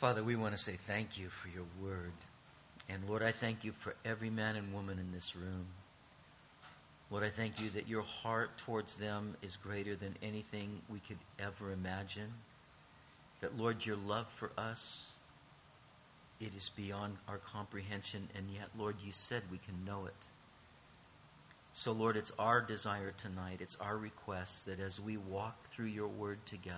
Father, we want to say thank you for your word. And Lord, I thank you for every man and woman in this room. Lord, I thank you that your heart towards them is greater than anything we could ever imagine. That, Lord, your love for us, it is beyond our comprehension, and yet, Lord, you said we can know it. So, Lord, it's our desire tonight, it's our request that as we walk through your word together,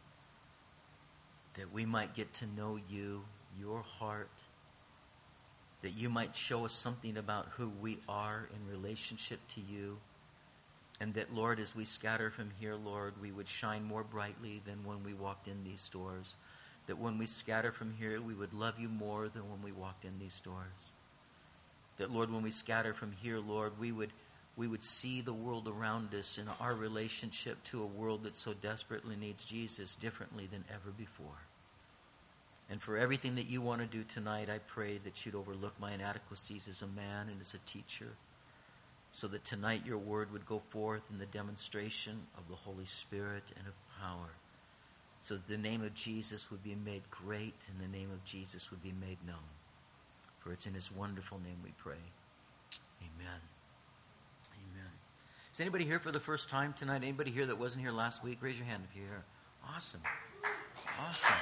that we might get to know you, your heart, that you might show us something about who we are in relationship to you, and that, Lord, as we scatter from here, Lord, we would shine more brightly than when we walked in these doors. That when we scatter from here, we would love you more than when we walked in these doors. That, Lord, when we scatter from here, Lord, we would see the world around us and our relationship to a world that so desperately needs Jesus differently than ever before. And for everything that you want to do tonight, I pray that you'd overlook my inadequacies as a man and as a teacher, so that tonight your word would go forth in the demonstration of the Holy Spirit and of power, so that the name of Jesus would be made great and the name of Jesus would be made known. For it's in his wonderful name we pray. Amen. Amen. Is anybody here for the first time tonight? Anybody here that wasn't here last week? Raise your hand if you're here. Awesome. Awesome.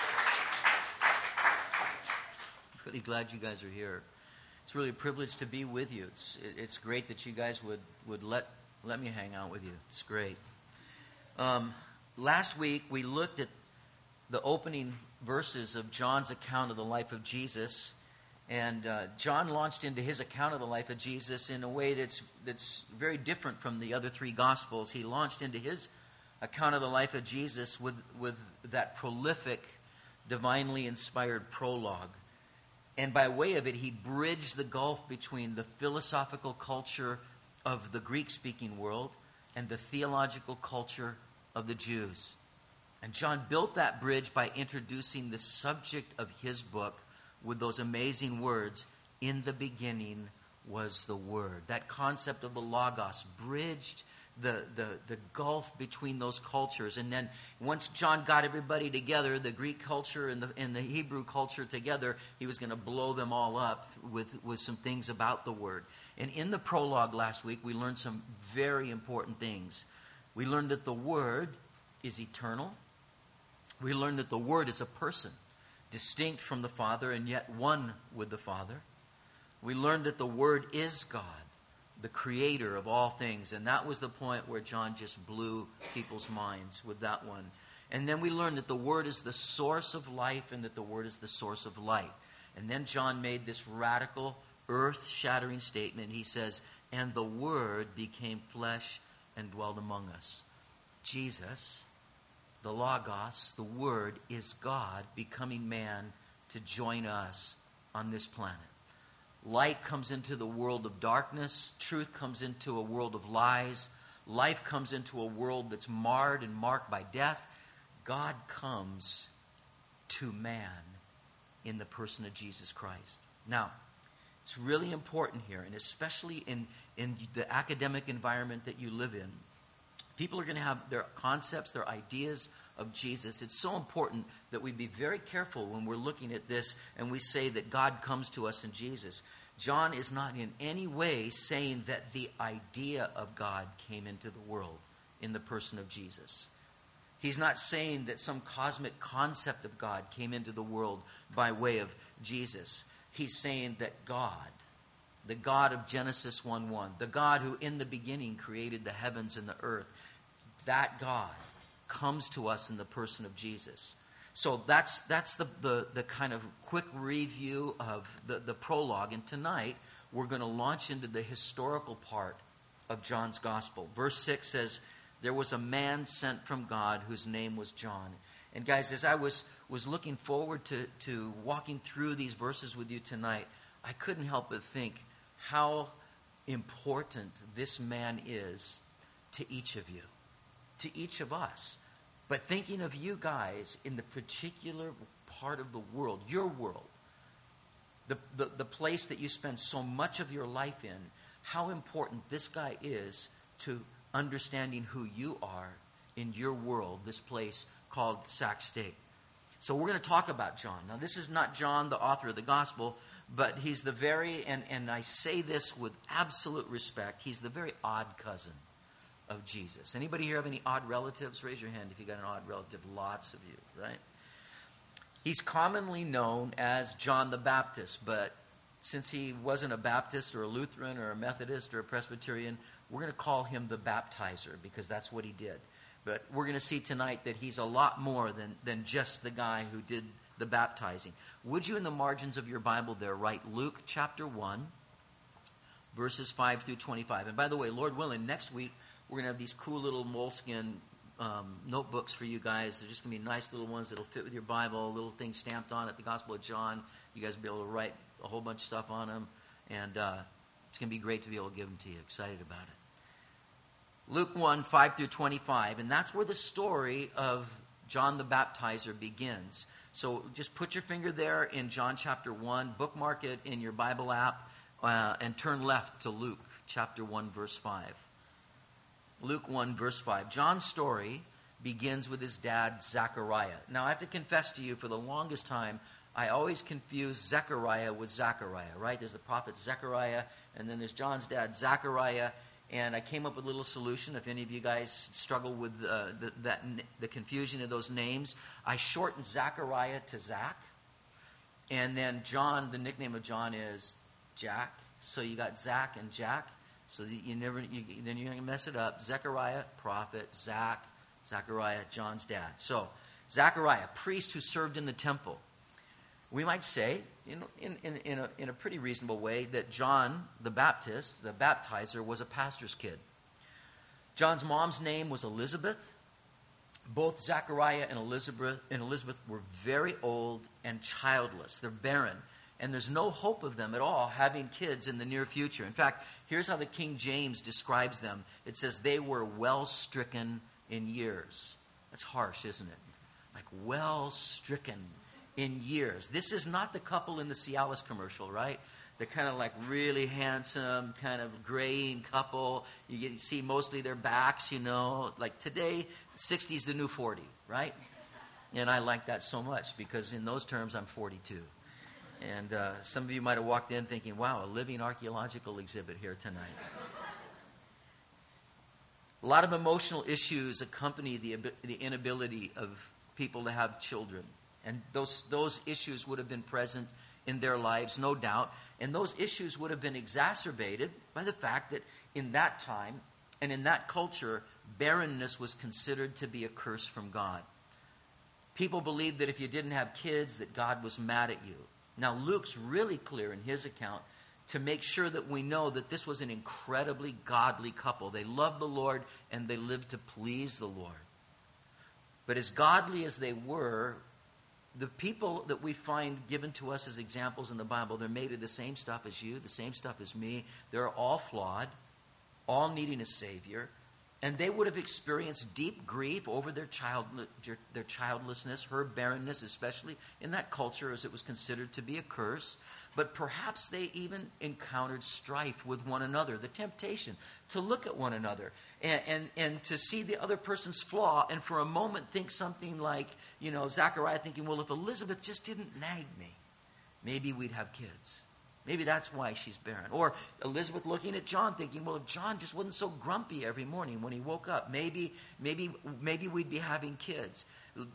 I'm really glad you guys are here. It's really a privilege to be with you. It's great that you guys would let me hang out with you. It's great. Last week we looked at the opening verses of John's account of the life of Jesus. And John launched into his account of the life of Jesus in a way that's very different from the other three Gospels. He launched into his account of the life of Jesus with that prolific, divinely inspired prologue. And by way of it, he bridged the gulf between the philosophical culture of the Greek-speaking world and the theological culture of the Jews. And John built that bridge by introducing the subject of his book with those amazing words, "In the beginning was the Word." That concept of the Logos bridged the gulf between those cultures. And then once John got everybody together, the Greek culture and the Hebrew culture together, he was going to blow them all up with some things about the Word. And in the prologue last week, we learned some very important things. We learned that the Word is eternal. We learned that the Word is a person, distinct from the Father and yet one with the Father. We learned that the Word is God, the creator of all things. And that was the point where John just blew people's minds with that one. And then we learned that the Word is the source of life and that the Word is the source of light. And then John made this radical, earth-shattering statement. He says, "And the Word became flesh and dwelled among us." Jesus, the Logos, the Word, is God becoming man to join us on this planet. Light comes into the world of darkness. Truth comes into a world of lies. Life comes into a world that's marred and marked by death. God comes to man in the person of Jesus Christ. Now, it's really important here, and especially in the academic environment that you live in, people are going to have their concepts, their ideas of Jesus. It's so important that we be very careful when we're looking at this and we say that God comes to us in Jesus. John is not in any way saying that the idea of God came into the world in the person of Jesus. He's not saying that some cosmic concept of God came into the world by way of Jesus. He's saying that God, the God of Genesis 1:1, the God who in the beginning created the heavens and the earth, that God comes to us in the person of Jesus. So that's the kind of quick review of the prologue. And tonight we're going to launch into the historical part of John's gospel. Verse 6 says, "There was a man sent from God whose name was John." And guys, as I was looking forward to walking through these verses with you tonight, I couldn't help but think how important this man is to each of you, to each of us. But thinking of you guys in the particular part of the world, your world, the place that you spend so much of your life in, how important this guy is to understanding who you are in your world, this place called Sac State. So we're going to talk about John. Now, this is not John, the author of the gospel, but he's the very, and I say this with absolute respect, he's the very odd cousin of Jesus. Anybody here have any odd relatives? Raise your hand if you got an odd relative. Lots of you, right? He's commonly known as John the Baptist, but since he wasn't a Baptist or a Lutheran or a Methodist or a Presbyterian, we're going to call him the baptizer because that's what he did. But we're going to see tonight that he's a lot more than just the guy who did the baptizing. Would you, in the margins of your Bible there, write Luke chapter 1, verses 5 through 25. And by the way, Lord willing, next week we're going to have these cool little moleskin notebooks for you guys. They're just going to be nice little ones that'll fit with your Bible, little things stamped on it, the Gospel of John. You guys will be able to write a whole bunch of stuff on them. And it's going to be great to be able to give them to you. Excited about it. Luke 1, 5 through 25. And that's where the story of John the Baptizer begins. So just put your finger there in John chapter 1, bookmark it in your Bible app, and turn left to Luke chapter 1, verse 5. Luke 1, verse 5. John's story begins with his dad, Zechariah. Now, I have to confess to you, for the longest time, I always confused Zechariah with Zachariah, right? There's the prophet Zechariah, and then there's John's dad, Zechariah. And I came up with a little solution. If any of you guys struggle with the confusion of those names, I shortened Zechariah to Zach. And then John, the nickname of John is Jack. So you got Zach and Jack. So that then you're going to mess it up. Zechariah, prophet. Zechariah, John's dad. So Zechariah, priest who served in the temple. We might say, in a pretty reasonable way, that John the Baptist, the baptizer, was a pastor's kid. John's mom's name was Elizabeth. Both Zechariah and Elizabeth were very old and childless. They're barren. And there's no hope of them at all having kids in the near future. In fact, here's how the King James describes them. It says they were well stricken in years. That's harsh, isn't it? Like well stricken in years. This is not the couple in the Cialis commercial, right? The kind of like really handsome, kind of graying couple. You see mostly their backs, Like today, 60 is the new 40, right? And I like that so much because in those terms, I'm 42. And some of you might have walked in thinking, wow, a living archaeological exhibit here tonight. A lot of emotional issues accompany the inability of people to have children. And those issues would have been present in their lives, no doubt. And those issues would have been exacerbated by the fact that in that time and in that culture, barrenness was considered to be a curse from God. People believed that if you didn't have kids, that God was mad at you. Now, Luke's really clear in his account to make sure that we know that this was an incredibly godly couple. They loved the Lord and they lived to please the Lord. But as godly as they were, the people that we find given to us as examples in the Bible, they're made of the same stuff as you, the same stuff as me. They're all flawed, all needing a Savior. And they would have experienced deep grief over their childlessness, her barrenness, especially in that culture, as it was considered to be a curse. But perhaps they even encountered strife with one another, the temptation to look at one another and to see the other person's flaw and for a moment think something like, Zechariah thinking, well, if Elizabeth just didn't nag me, maybe we'd have kids. Maybe that's why she's barren. Or Elizabeth looking at John thinking, well, if John just wasn't so grumpy every morning when he woke up, maybe we'd be having kids.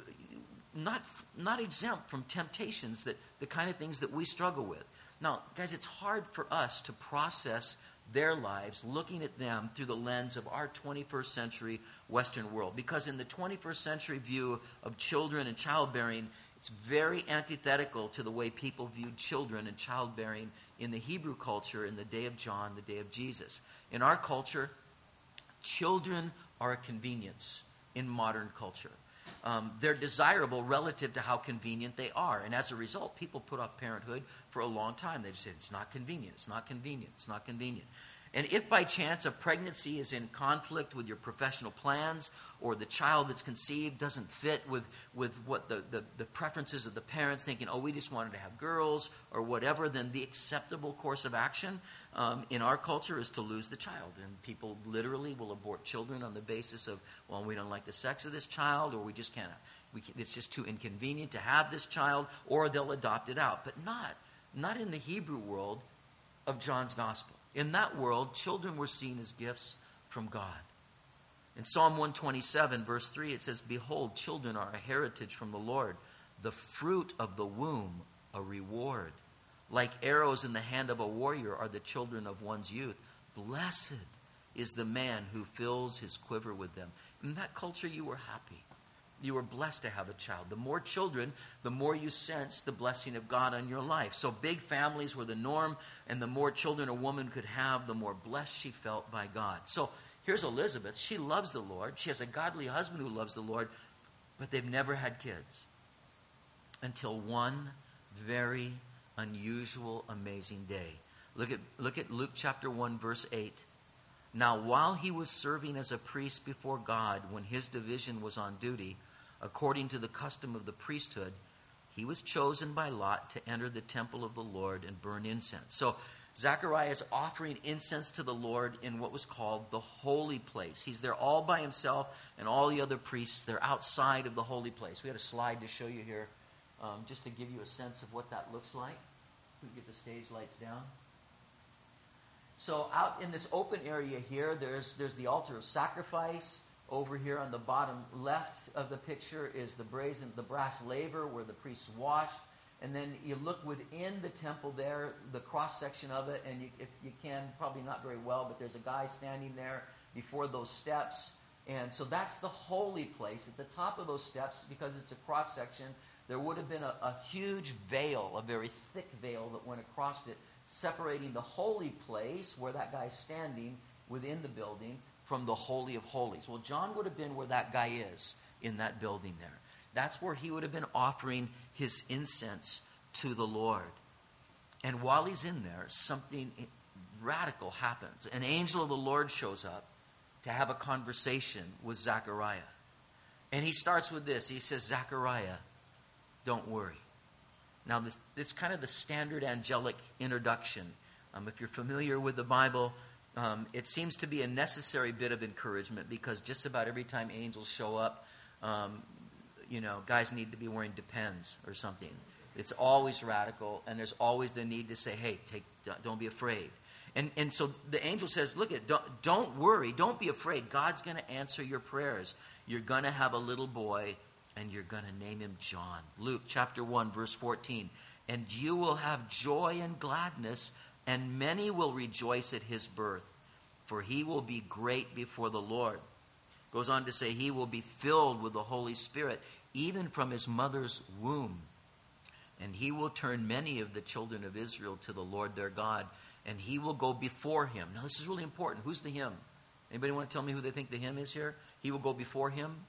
Not exempt from temptations, that the kind of things that we struggle with. Now, guys, it's hard for us to process their lives looking at them through the lens of our 21st century Western world. Because in the 21st century view of children and childbearing, it's very antithetical to the way people viewed children and childbearing in the Hebrew culture in the day of John, the day of Jesus. In our culture, children are a convenience in modern culture. They're desirable relative to how convenient they are. And as a result, people put off parenthood for a long time. They just say, it's not convenient, it's not convenient, it's not convenient. And if by chance a pregnancy is in conflict with your professional plans, or the child that's conceived doesn't fit with what the preferences of the parents, thinking, we just wanted to have girls or whatever, then the acceptable course of action in our culture is to lose the child. And people literally will abort children on the basis of, we don't like the sex of this child, or we It's just too inconvenient to have this child, or they'll adopt it out. But not in the Hebrew world of John's gospel. In that world, children were seen as gifts from God. In Psalm 127, verse 3, it says, "Behold, children are a heritage from the Lord, the fruit of the womb a reward. Like arrows in the hand of a warrior are the children of one's youth. Blessed is the man who fills his quiver with them." In that culture, you were happy. You were blessed to have a child. The more children, the more you sense the blessing of God on your life. So big families were the norm, and the more children a woman could have, the more blessed she felt by God. So here's Elizabeth. She loves the Lord. She has a godly husband who loves the Lord, but they've never had kids until one very unusual, amazing day. Look at Luke chapter 1, verse 8. "Now while he was serving as a priest before God, when his division was on duty, according to the custom of the priesthood, he was chosen by lot to enter the temple of the Lord and burn incense." So Zechariah is offering incense to the Lord in what was called the holy place. He's there all by himself, and all the other priests, they're outside of the holy place. We had a slide to show you here, just to give you a sense of what that looks like. We can get the stage lights down. So out in this open area here, there's the altar of sacrifice. Over here on the bottom left of the picture is the brass laver where the priests washed. And then you look within the temple there, the cross section of it, and if you can, probably not very well, but there's a guy standing there before those steps. And so that's the holy place. At the top of those steps, because it's a cross section, there would have been a huge veil, a very thick veil that went across it, separating the holy place where that guy's standing within the building from the Holy of Holies. Well, John would have been where that guy is in that building there. That's where he would have been offering his incense to the Lord. And while he's in there, something radical happens. An angel of the Lord shows up to have a conversation with Zechariah. And he starts with this. He says, "Zechariah, don't worry." Now, this is kind of the standard angelic introduction. If you're familiar with the Bible, it seems to be a necessary bit of encouragement, because just about every time angels show up, guys need to be wearing Depends or something. It's always radical, and there's always the need to say, "Hey, don't be afraid." And so the angel says, "Look, don't worry, don't be afraid. God's going to answer your prayers. You're going to have a little boy, and you're going to name him John." Luke chapter 1, verse 14. "And you will have joy and gladness, and many will rejoice at his birth, for he will be great before the Lord." Goes on to say he will be filled with the Holy Spirit, even from his mother's womb. "And he will turn many of the children of Israel to the Lord their God, and he will go before him." Now this is really important. Who's the him? Anybody want to tell me who they think the him is here? He will go before him.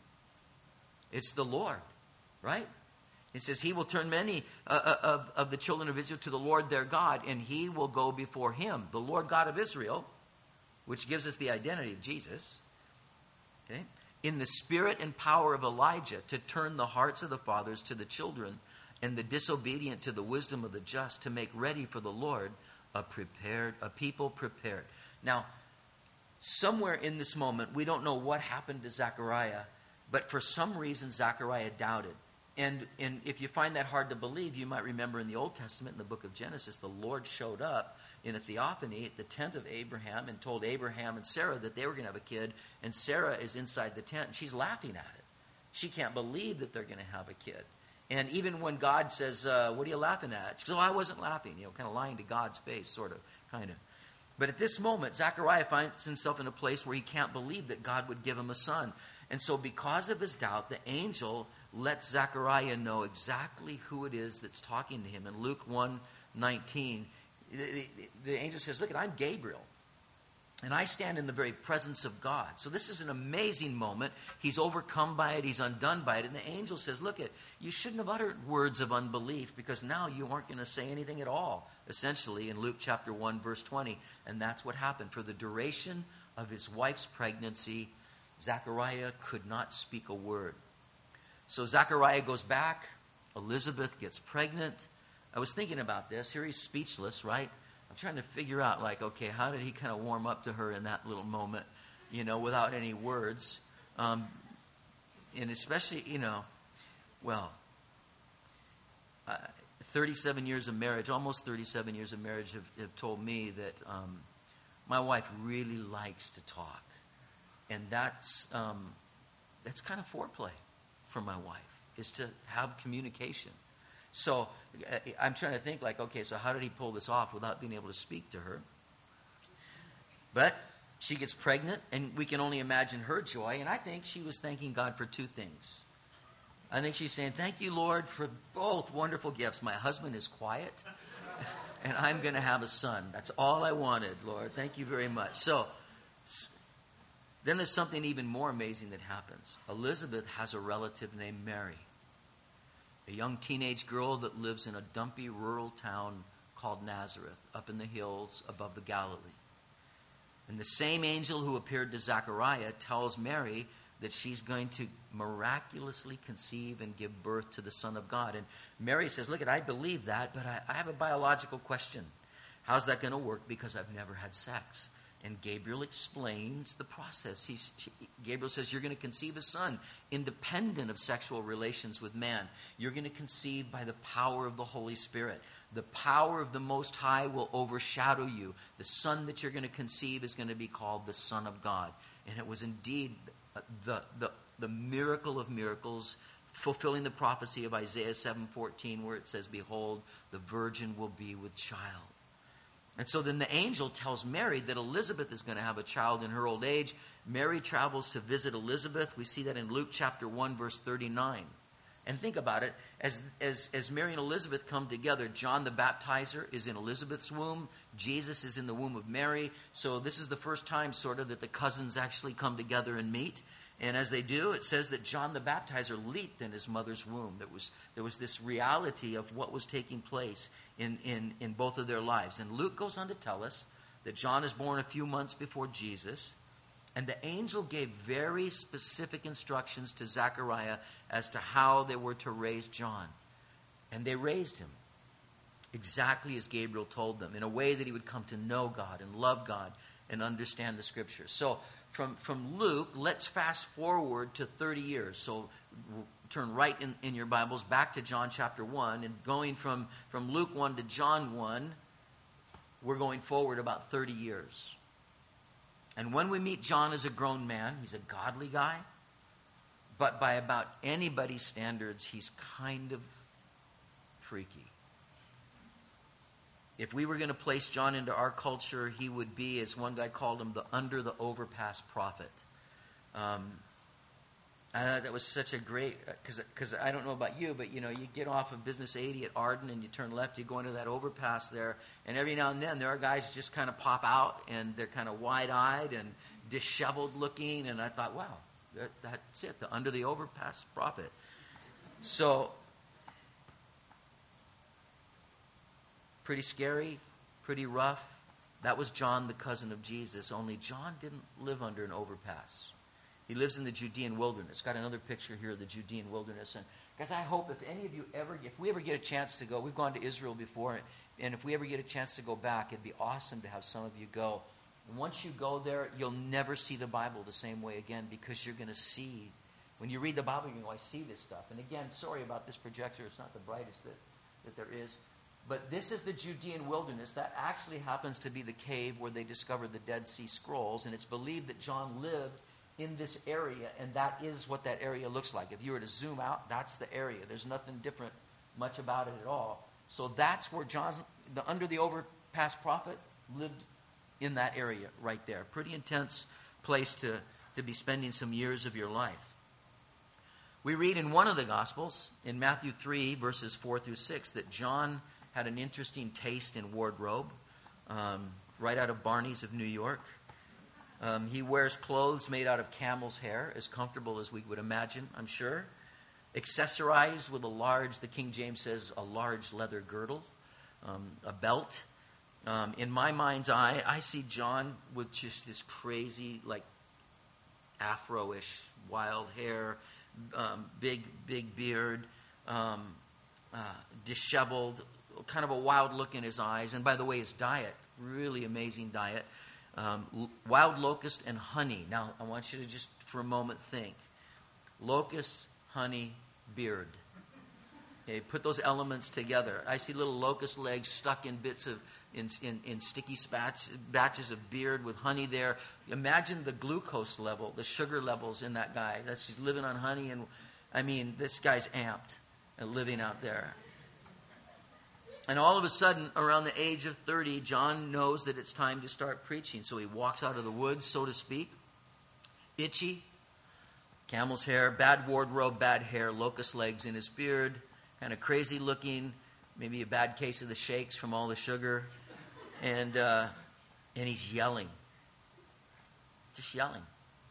It's the Lord, right? It says he will turn many of the children of Israel to the Lord their God, and he will go before him, the Lord God of Israel, which gives us the identity of Jesus, okay, "in the spirit and power of Elijah, to turn the hearts of the fathers to the children, and the disobedient to the wisdom of the just, to make ready for the Lord a people prepared." Now, somewhere in this moment, we don't know what happened to Zechariah, but for some reason, Zechariah doubted. And if you find that hard to believe, you might remember in the Old Testament, in the book of Genesis, the Lord showed up in a theophany at the tent of Abraham and told Abraham and Sarah that they were going to have a kid, and Sarah is inside the tent, and she's laughing at it. She can't believe that they're going to have a kid. And even when God says, "What are you laughing at?" She goes, "Oh, I wasn't laughing," kind of lying to God's face, sort of, kind of. But at this moment, Zechariah finds himself in a place where he can't believe that God would give him a son. And so because of his doubt, the angel lets Zechariah know exactly who it is that's talking to him. In Luke 1:19, the angel says, "Look, I'm Gabriel, and I stand in the very presence of God." So this is an amazing moment. He's overcome by it. He's undone by it. And the angel says, "Look, you shouldn't have uttered words of unbelief, because now you aren't going to say anything at all," essentially, in Luke chapter 1, verse 20. And that's what happened. For the duration of his wife's pregnancy, Zechariah could not speak a word. So Zechariah goes back. Elizabeth gets pregnant. I was thinking about this. Here he's speechless, right? I'm trying to figure out, okay, how did he kind of warm up to her in that little moment, without any words? And especially, Well, 37 years of marriage, almost 37 years of marriage have told me that my wife really likes to talk. And that's kind of foreplay for my wife, is to have communication. So I'm trying to think like, okay, so how did he pull this off without being able to speak to her? But she gets pregnant, and we can only imagine her joy. And I think she was thanking God for two things. I think she's saying, thank you, Lord, for both wonderful gifts. My husband is quiet, and I'm going to have a son. That's all I wanted, Lord. Thank you very much. So then there's something even more amazing that happens. Elizabeth has a relative named Mary, a young teenage girl that lives in a dumpy rural town called Nazareth, up in the hills above the Galilee. And the same angel who appeared to Zechariah tells Mary that she's going to miraculously conceive and give birth to the Son of God. And Mary says, look, I believe that, but I have a biological question. How's that going to work? Because I've never had sex. And Gabriel explains the process. Gabriel says, you're going to conceive a son independent of sexual relations with man. You're going to conceive by the power of the Holy Spirit. The power of the Most High will overshadow you. The son that you're going to conceive is going to be called the Son of God. And it was indeed the miracle of miracles, fulfilling the prophecy of Isaiah 7:14, where it says, behold, the virgin will be with child. And so then the angel tells Mary that Elizabeth is going to have a child in her old age. Mary travels to visit Elizabeth. We see that in Luke chapter 1, verse 39. And think about it. As Mary and Elizabeth come together, John the Baptizer is in Elizabeth's womb. Jesus is in the womb of Mary. So this is the first time, sort of, that the cousins actually come together and meet. And as they do, it says that John the Baptizer leaped in his mother's womb. There was this reality of what was taking place in both of their lives. And Luke goes on to tell us that John is born a few months before Jesus. And the angel gave very specific instructions to Zechariah as to how they were to raise John. And they raised him exactly as Gabriel told them, in a way that he would come to know God and love God and understand the Scriptures. So from Luke, let's fast forward to 30 years. So turn right in your Bibles back to John chapter 1. And going from Luke 1 to John 1, we're going forward about 30 years. And when we meet John as a grown man, he's a godly guy. But by about anybody's standards, he's kind of freaky. If we were going to place John into our culture, he would be, as one guy called him, the under the overpass prophet. That was such a great, because I don't know about you, but you get off of Business 80 at Arden and you turn left, you go into that overpass there, and every now and then there are guys who just kind of pop out, and they're kind of wide-eyed and disheveled looking, and I thought, wow, that's it, the under the overpass prophet. So, pretty scary, pretty rough. That was John, the cousin of Jesus, only John didn't live under an overpass. He lives in the Judean wilderness. Got another picture here of the Judean wilderness. And guys, I hope if any of you if we ever get a chance to go, we've gone to Israel before, and if we ever get a chance to go back, it'd be awesome to have some of you go. And once you go there, you'll never see the Bible the same way again, because you're going to see, when you read the Bible, you go, I see this stuff. And again, sorry about this projector. It's not the brightest that there is. But this is the Judean wilderness. That actually happens to be the cave where they discovered the Dead Sea Scrolls, and it's believed that John lived in this area, and that is what that area looks like. If you were to zoom out, that's the area. There's nothing different much about it at all. So that's where John's, the under the overpass prophet, lived, in that area right there. Pretty intense place to be spending some years of your life. We read in one of the Gospels, in Matthew 3, verses 4 through 6, that John had an interesting taste in wardrobe, right out of Barney's of New York. He wears clothes made out of camel's hair, as comfortable as we would imagine, I'm sure. Accessorized with the King James says, a large leather girdle, a belt. In my mind's eye, I see John with just this crazy, like, afro-ish, wild hair, big beard, disheveled, kind of a wild look in his eyes. And by the way, his diet, really amazing diet. Wild locust and honey. Now, I want you to just for a moment think. Locust, honey, beard. Okay, put those elements together. I see little locust legs stuck in bits of, in sticky batches of beard with honey there. Imagine the glucose level, the sugar levels in that guy. That's just living on honey. And I mean, this guy's amped and living out there. And all of a sudden, around the age of 30, John knows that it's time to start preaching. So he walks out of the woods, so to speak, itchy, camel's hair, bad wardrobe, bad hair, locust legs in his beard, kind of crazy looking, maybe a bad case of the shakes from all the sugar. And he's yelling. Just yelling.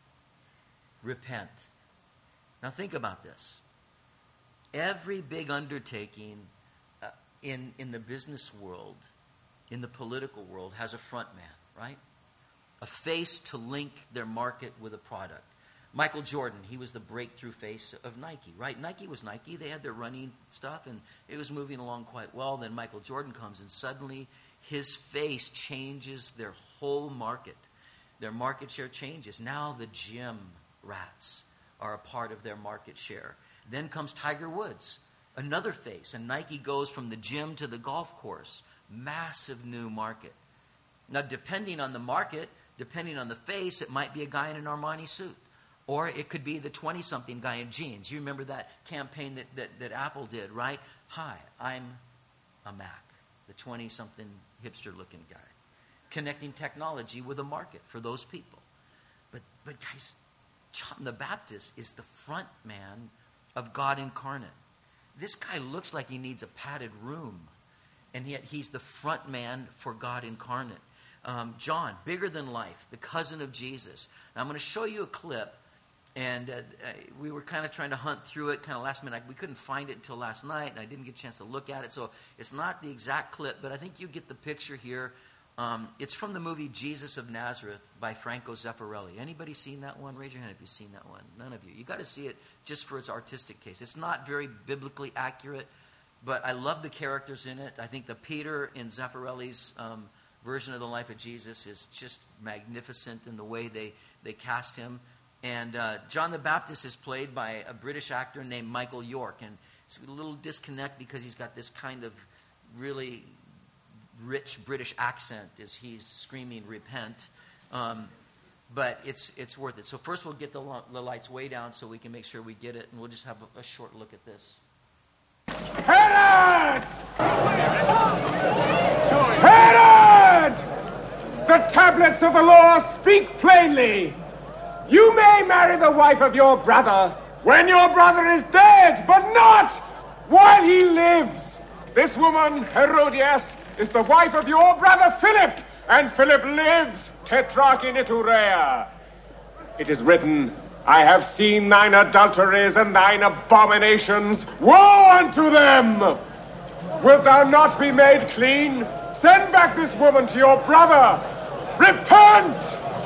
Repent. Now think about this. Every big undertaking in the business world, in the political world, has a front man, right? A face to link their market with a product. Michael Jordan, he was the breakthrough face of Nike, right? Nike was Nike. They had their running stuff, and it was moving along quite well. Then Michael Jordan comes, and suddenly his face changes their whole market. Their market share changes. Now the gym rats are a part of their market share. Then comes Tiger Woods, another face, and Nike goes from the gym to the golf course. Massive new market. Now, depending on the market, depending on the face, it might be a guy in an Armani suit. Or it could be the 20-something guy in jeans. You remember that campaign that Apple did, right? Hi, I'm a Mac, the 20-something hipster-looking guy. Connecting technology with a market for those people. But guys, John the Baptist is the front man of God incarnate. This guy looks like he needs a padded room, and yet he's the front man for God incarnate. John, bigger than life, the cousin of Jesus. Now, I'm going to show you a clip, and we were kind of trying to hunt through it kind of last minute. We couldn't find it until last night, and I didn't get a chance to look at it, so it's not the exact clip, but I think you get the picture here. It's from the movie Jesus of Nazareth by Franco Zeffirelli. Anybody seen that one? Raise your hand if you've seen that one. None of you. You got to see it just for its artistic case. It's not very biblically accurate, but I love the characters in it. I think the Peter in Zeffirelli's version of the life of Jesus is just magnificent in the way they cast him. And John the Baptist is played by a British actor named Michael York. And it's a little disconnect because he's got this kind of really rich British accent as he's screaming, repent. But it's worth it. So first we'll get the lights way down so we can make sure we get it. And we'll just have a short look at this. Herod! Herod! The tablets of the law speak plainly. You may marry the wife of your brother when your brother is dead, but not while he lives. This woman, Herodias, is the wife of your brother Philip, and Philip lives, tetrarch in Iturea. It is written, I have seen thine adulteries and thine abominations. Woe unto them! Wilt thou not be made clean? Send back this woman to your brother. Repent!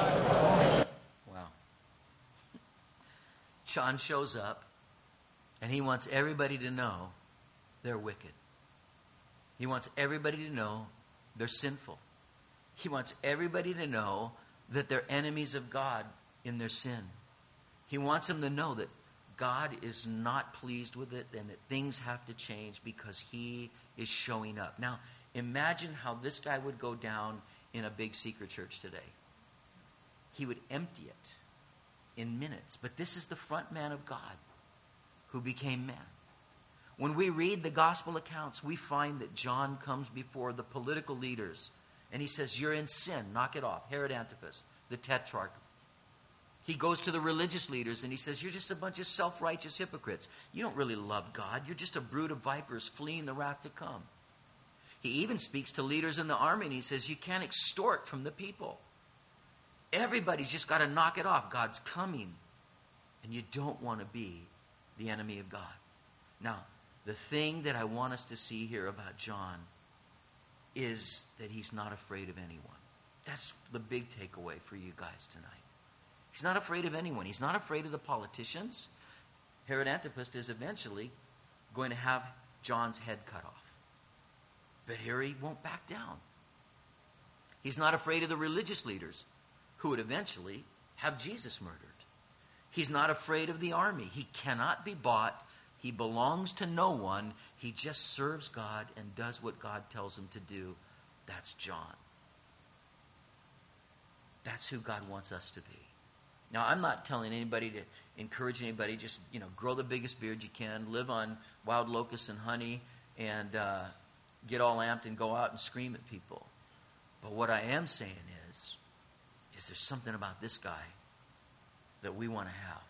John shows up, and he wants everybody to know they're wicked. He wants everybody to know they're sinful. He wants everybody to know that they're enemies of God in their sin. He wants them to know that God is not pleased with it and that things have to change because he is showing up. Now, imagine how this guy would go down in a big secret church today. He would empty it in minutes. But this is the front man of God who became man. When we read the gospel accounts, we find that John comes before the political leaders and he says, you're in sin, knock it off. Herod Antipas, the tetrarch. He goes to the religious leaders and he says, you're just a bunch of self-righteous hypocrites. You don't really love God. You're just a brood of vipers fleeing the wrath to come. He even speaks to leaders in the army and he says, you can't extort from the people. Everybody's just got to knock it off. God's coming. And you don't want to be the enemy of God. Now, the thing that I want us to see here about John is that he's not afraid of anyone. That's the big takeaway for you guys tonight. He's not afraid of anyone. He's not afraid of the politicians. Herod Antipas is eventually going to have John's head cut off. But here he won't back down. He's not afraid of the religious leaders who would eventually have Jesus murdered. He's not afraid of the army. He cannot be bought. He belongs to no one. He just serves God and does what God tells him to do. That's John. That's who God wants us to be. Now, I'm not telling anybody to encourage anybody, just, grow the biggest beard you can, live on wild locusts and honey, and get all amped and go out and scream at people. But what I am saying is there's something about this guy that we want to have.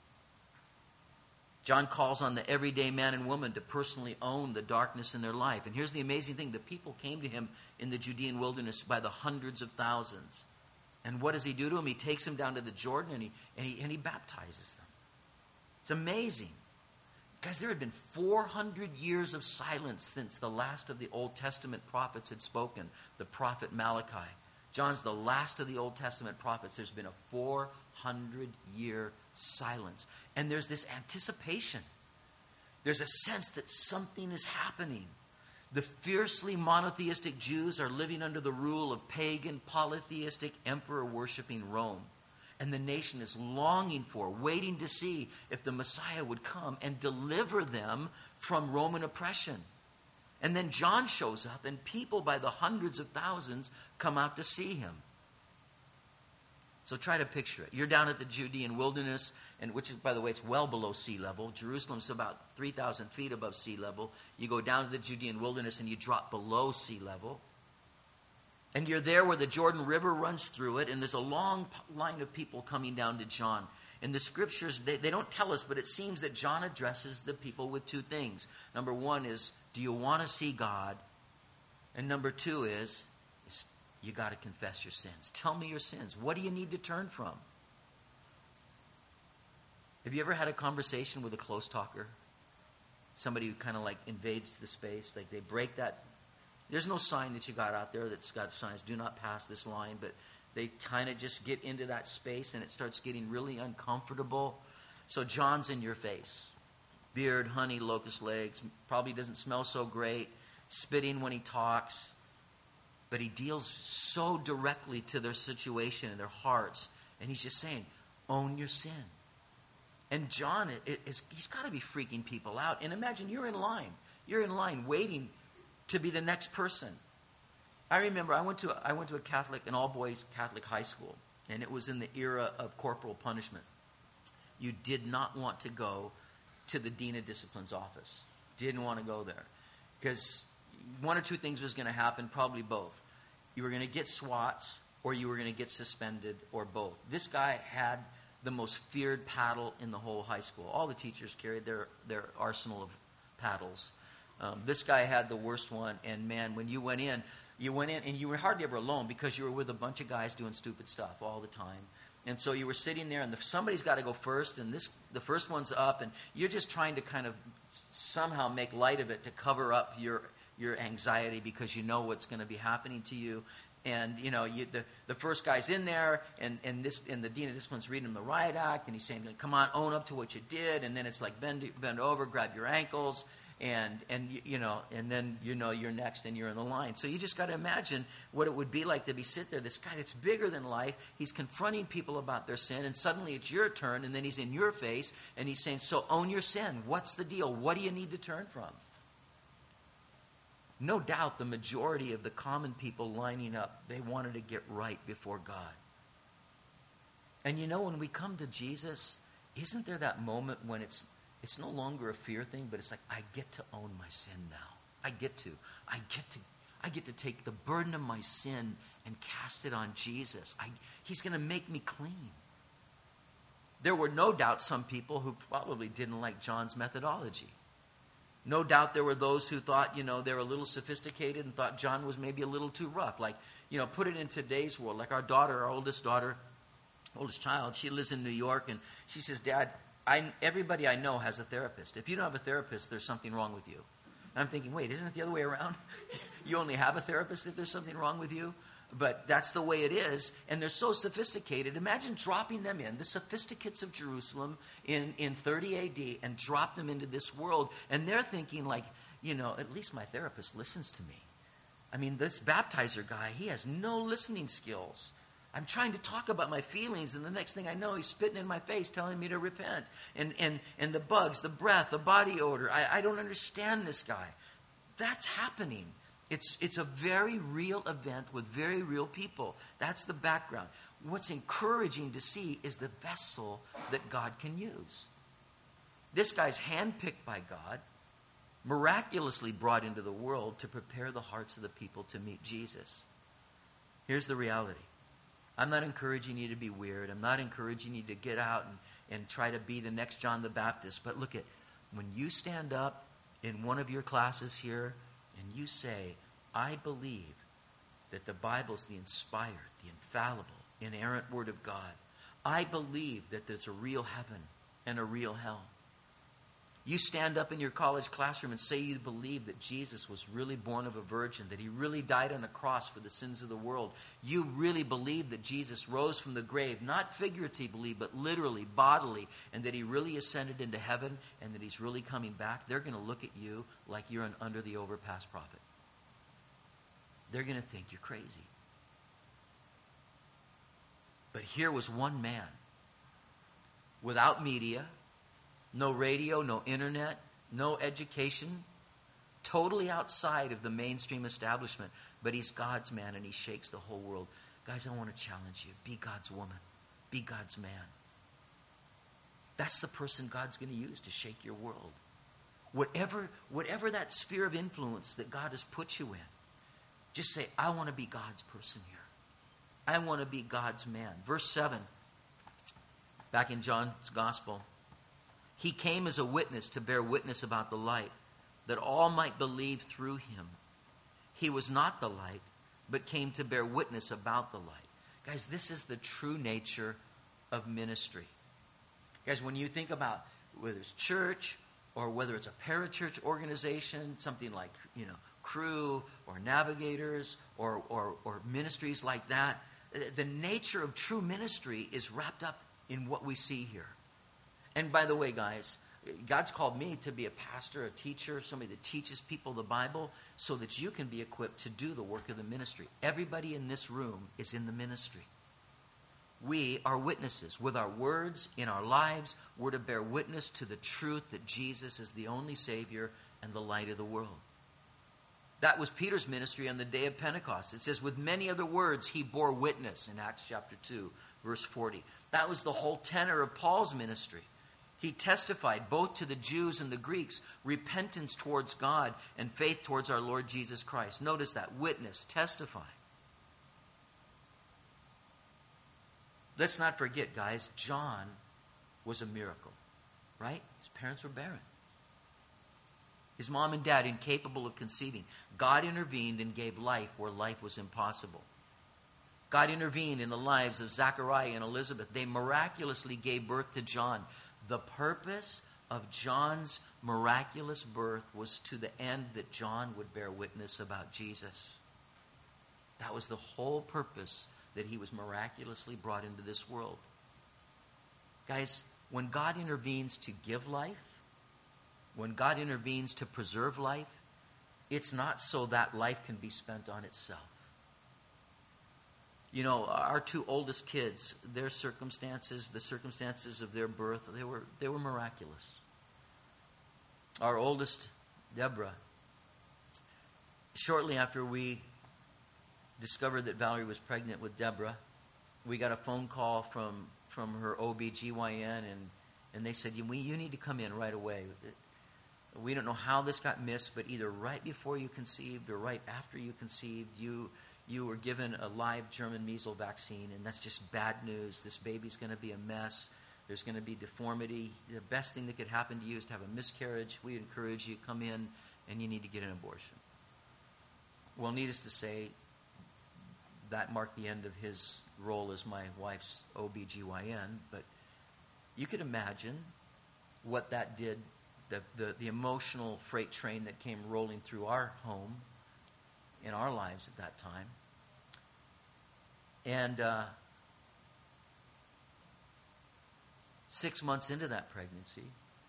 John calls on the everyday man and woman to personally own the darkness in their life. And here's the amazing thing. The people came to him in the Judean wilderness by the hundreds of thousands. And what does he do to them? He takes them down to the Jordan and he baptizes them. It's amazing. Guys, there had been 400 years of silence since the last of the Old Testament prophets had spoken, the prophet Malachi. John's the last of the Old Testament prophets. There's been a 400-year silence. And there's this anticipation. There's a sense that something is happening. The fiercely monotheistic Jews are living under the rule of pagan, polytheistic, emperor-worshipping Rome. And the nation is longing for, waiting to see if the Messiah would come and deliver them from Roman oppression. And then John shows up, and people by the hundreds of thousands come out to see him. So try to picture it. You're down at the Judean wilderness, and which is, by the way, it's well below sea level. Jerusalem's about 3,000 feet above sea level. You go down to the Judean wilderness, and you drop below sea level. And you're there where the Jordan River runs through it, and there's a long line of people coming down to John. In the scriptures, they don't tell us, but it seems that John addresses the people with two things. Number one is, do you want to see God? And number two is you got to confess your sins. Tell me your sins. What do you need to turn from? Have you ever had a conversation with a close talker? Somebody who kind of like invades the space, like they break that. There's no sign that you got out there that's got signs, do not pass this line, but they kind of just get into that space and it starts getting really uncomfortable. So John's in your face. Beard, honey, locust legs, probably doesn't smell so great, spitting when he talks. But he deals so directly to their situation and their hearts. And he's just saying, own your sin. And John, he's got to be freaking people out. And imagine you're in line. You're in line waiting to be the next person. I remember I went to a Catholic, an all-boys Catholic high school. And it was in the era of corporal punishment. You did not want to go to the Dean of Discipline's office. Didn't want to go there. Because one or two things was going to happen, probably both. You were going to get swats, or you were going to get suspended, or both. This guy had the most feared paddle in the whole high school. All the teachers carried their arsenal of paddles. This guy had the worst one, and man, when you went in and you were hardly ever alone because you were with a bunch of guys doing stupid stuff all the time. And so you were sitting there, and somebody's got to go first, and the first one's up, and you're just trying to kind of somehow make light of it to cover up your anxiety because you know what's going to be happening to you. And the first guy's in there, and the Dean of Discipline's reading him the riot act, and he's saying, "Come on, own up to what you did." And then it's like bend over, grab your ankles, and then you're next, and you're in the line. So you just got to imagine what it would be like to be sitting there. This guy that's bigger than life, he's confronting people about their sin, and suddenly it's your turn, and then he's in your face, and he's saying, "So own your sin. What's the deal? What do you need to turn from?" No doubt the majority of the common people lining up, they wanted to get right before God. And when we come to Jesus, isn't there that moment when it's no longer a fear thing, but it's like, I get to own my sin now. I get to take the burden of my sin and cast it on Jesus. He's going to make me clean. There were no doubt some people who probably didn't like John's methodology. No doubt there were those who thought, they were a little sophisticated and thought John was maybe a little too rough. Like, put it in today's world. Like our oldest child, she lives in New York, and she says, "Dad, everybody I know has a therapist. If you don't have a therapist, there's something wrong with you." And I'm thinking, wait, isn't it the other way around? You only have a therapist if there's something wrong with you? But that's the way it is, and they're so sophisticated. Imagine dropping them in, the sophisticates of Jerusalem in 30 AD, and drop them into this world. And they're thinking like, at least my therapist listens to me. I mean, this baptizer guy, he has no listening skills. I'm trying to talk about my feelings, and the next thing I know, he's spitting in my face, telling me to repent. And the bugs, the breath, the body odor. I don't understand this guy. That's happening. It's a very real event with very real people. That's the background. What's encouraging to see is the vessel that God can use. This guy's handpicked by God, miraculously brought into the world to prepare the hearts of the people to meet Jesus. Here's the reality. I'm not encouraging you to be weird. I'm not encouraging you to get out and try to be the next John the Baptist. But look at, when you stand up in one of your classes here and you say, I believe that the Bible's the inspired, the infallible, inerrant Word of God. I believe that there's a real heaven and a real hell. You stand up in your college classroom and say you believe that Jesus was really born of a virgin, that he really died on a cross for the sins of the world. You really believe that Jesus rose from the grave, not figuratively, but literally, bodily, and that he really ascended into heaven and that he's really coming back. They're going to look at you like you're an under the overpass prophet. They're going to think you're crazy. But here was one man, without media, no radio, no internet, no education, totally outside of the mainstream establishment. But he's God's man and he shakes the whole world. Guys, I want to challenge you. Be God's woman. Be God's man. That's the person God's going to use to shake your world. Whatever that sphere of influence that God has put you in, just say, I want to be God's person here. I want to be God's man. Verse 7, back in John's Gospel. He came as a witness to bear witness about the light, that all might believe through him. He was not the light, but came to bear witness about the light. Guys, this is the true nature of ministry. Guys, when you think about whether it's church or whether it's a parachurch organization, something like, Cru or Navigators or ministries like that, the nature of true ministry is wrapped up in what we see here. And by the way, guys, God's called me to be a pastor, a teacher, somebody that teaches people the Bible so that you can be equipped to do the work of the ministry. Everybody in this room is in the ministry. We are witnesses. With our words, in our lives, we're to bear witness to the truth that Jesus is the only Savior and the light of the world. That was Peter's ministry on the day of Pentecost. It says, with many other words, he bore witness in Acts chapter 2, verse 40. That was the whole tenor of Paul's ministry. He testified both to the Jews and the Greeks, repentance towards God and faith towards our Lord Jesus Christ. Notice that, witness, testify. Let's not forget, guys, John was a miracle, right? His parents were barren. His mom and dad incapable of conceiving. God intervened and gave life where life was impossible. God intervened in the lives of Zachariah and Elizabeth. They miraculously gave birth to John. The purpose of John's miraculous birth was to the end that John would bear witness about Jesus. That was the whole purpose, that he was miraculously brought into this world. Guys, when God intervenes to give life, when God intervenes to preserve life, it's not so that life can be spent on itself. Our two oldest kids, their circumstances, the circumstances of their birth, they were miraculous. Our oldest, Deborah, shortly after we discovered that Valerie was pregnant with Deborah, we got a phone call from her OB/GYN, and they said, you need to come in right away. We don't know how this got missed, but either right before you conceived or right after you conceived, you were given a live German measles vaccine, and that's just bad news. This baby's going to be a mess. There's going to be deformity. The best thing that could happen to you is to have a miscarriage. We encourage you, come in, and you need to get an abortion. Well, needless to say, that marked the end of his role as my wife's OB/GYN, but you could imagine what that did, the emotional freight train that came rolling through our home in our lives at that time. And 6 months into that pregnancy,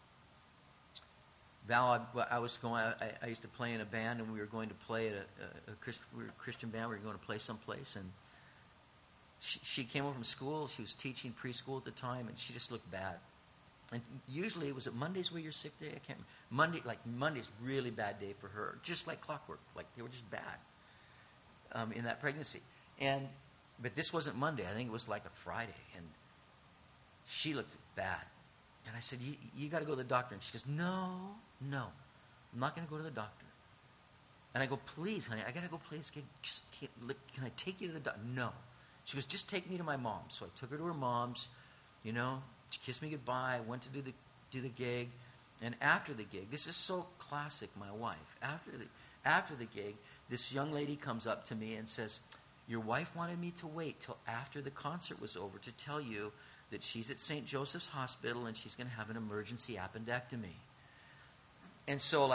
Val, I used to play in a band, and we were going to play at a Christian band. We were going to play someplace, and she came over from school. She was teaching preschool at the time, and she just looked bad. And usually, was it Mondays were your sick day? I can't remember. Monday's really bad day for her, just like clockwork. Like they were just bad in that pregnancy. But this wasn't Monday. I think it was like a Friday, and she looked bad. And I said, you got to go to the doctor. And she goes, no, I'm not going to go to the doctor. And I go, please, honey, I got to go, please. Can I take you to the doctor? No. She goes, just take me to my mom's. So I took her to her mom's, She kissed me goodbye, went to do the gig. And after the gig, this is so classic, my wife. After the gig, this young lady comes up to me and says, your wife wanted me to wait till after the concert was over to tell you that she's at St. Joseph's Hospital and she's going to have an emergency appendectomy. And so,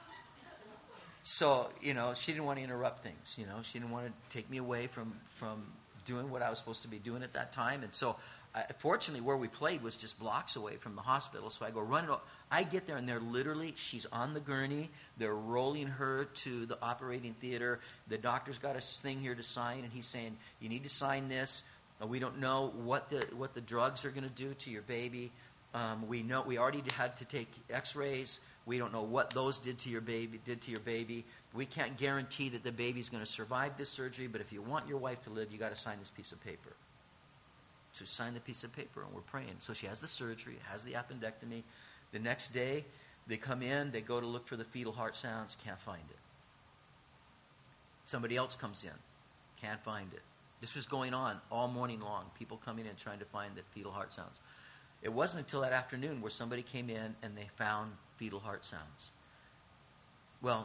she didn't want to interrupt things. She didn't want to take me away from doing what I was supposed to be doing at that time. And so, fortunately, where we played was just blocks away from the hospital. So I go running. I get there, and they're literally, she's on the gurney. They're rolling her to the operating theater. The doctor's got a thing here to sign, and he's saying, you need to sign this. We don't know what the drugs are going to do to your baby. We already had to take X-rays. We don't know what those did to your baby. We can't guarantee that the baby's going to survive this surgery, but if you want your wife to live, you got to sign this piece of paper. So sign the piece of paper, and we're praying. So she has the surgery, has the appendectomy. The next day, they come in, they go to look for the fetal heart sounds, can't find it. Somebody else comes in, can't find it. This was going on all morning long, people coming in trying to find the fetal heart sounds. It wasn't until that afternoon where somebody came in and they found fetal heart sounds. Well,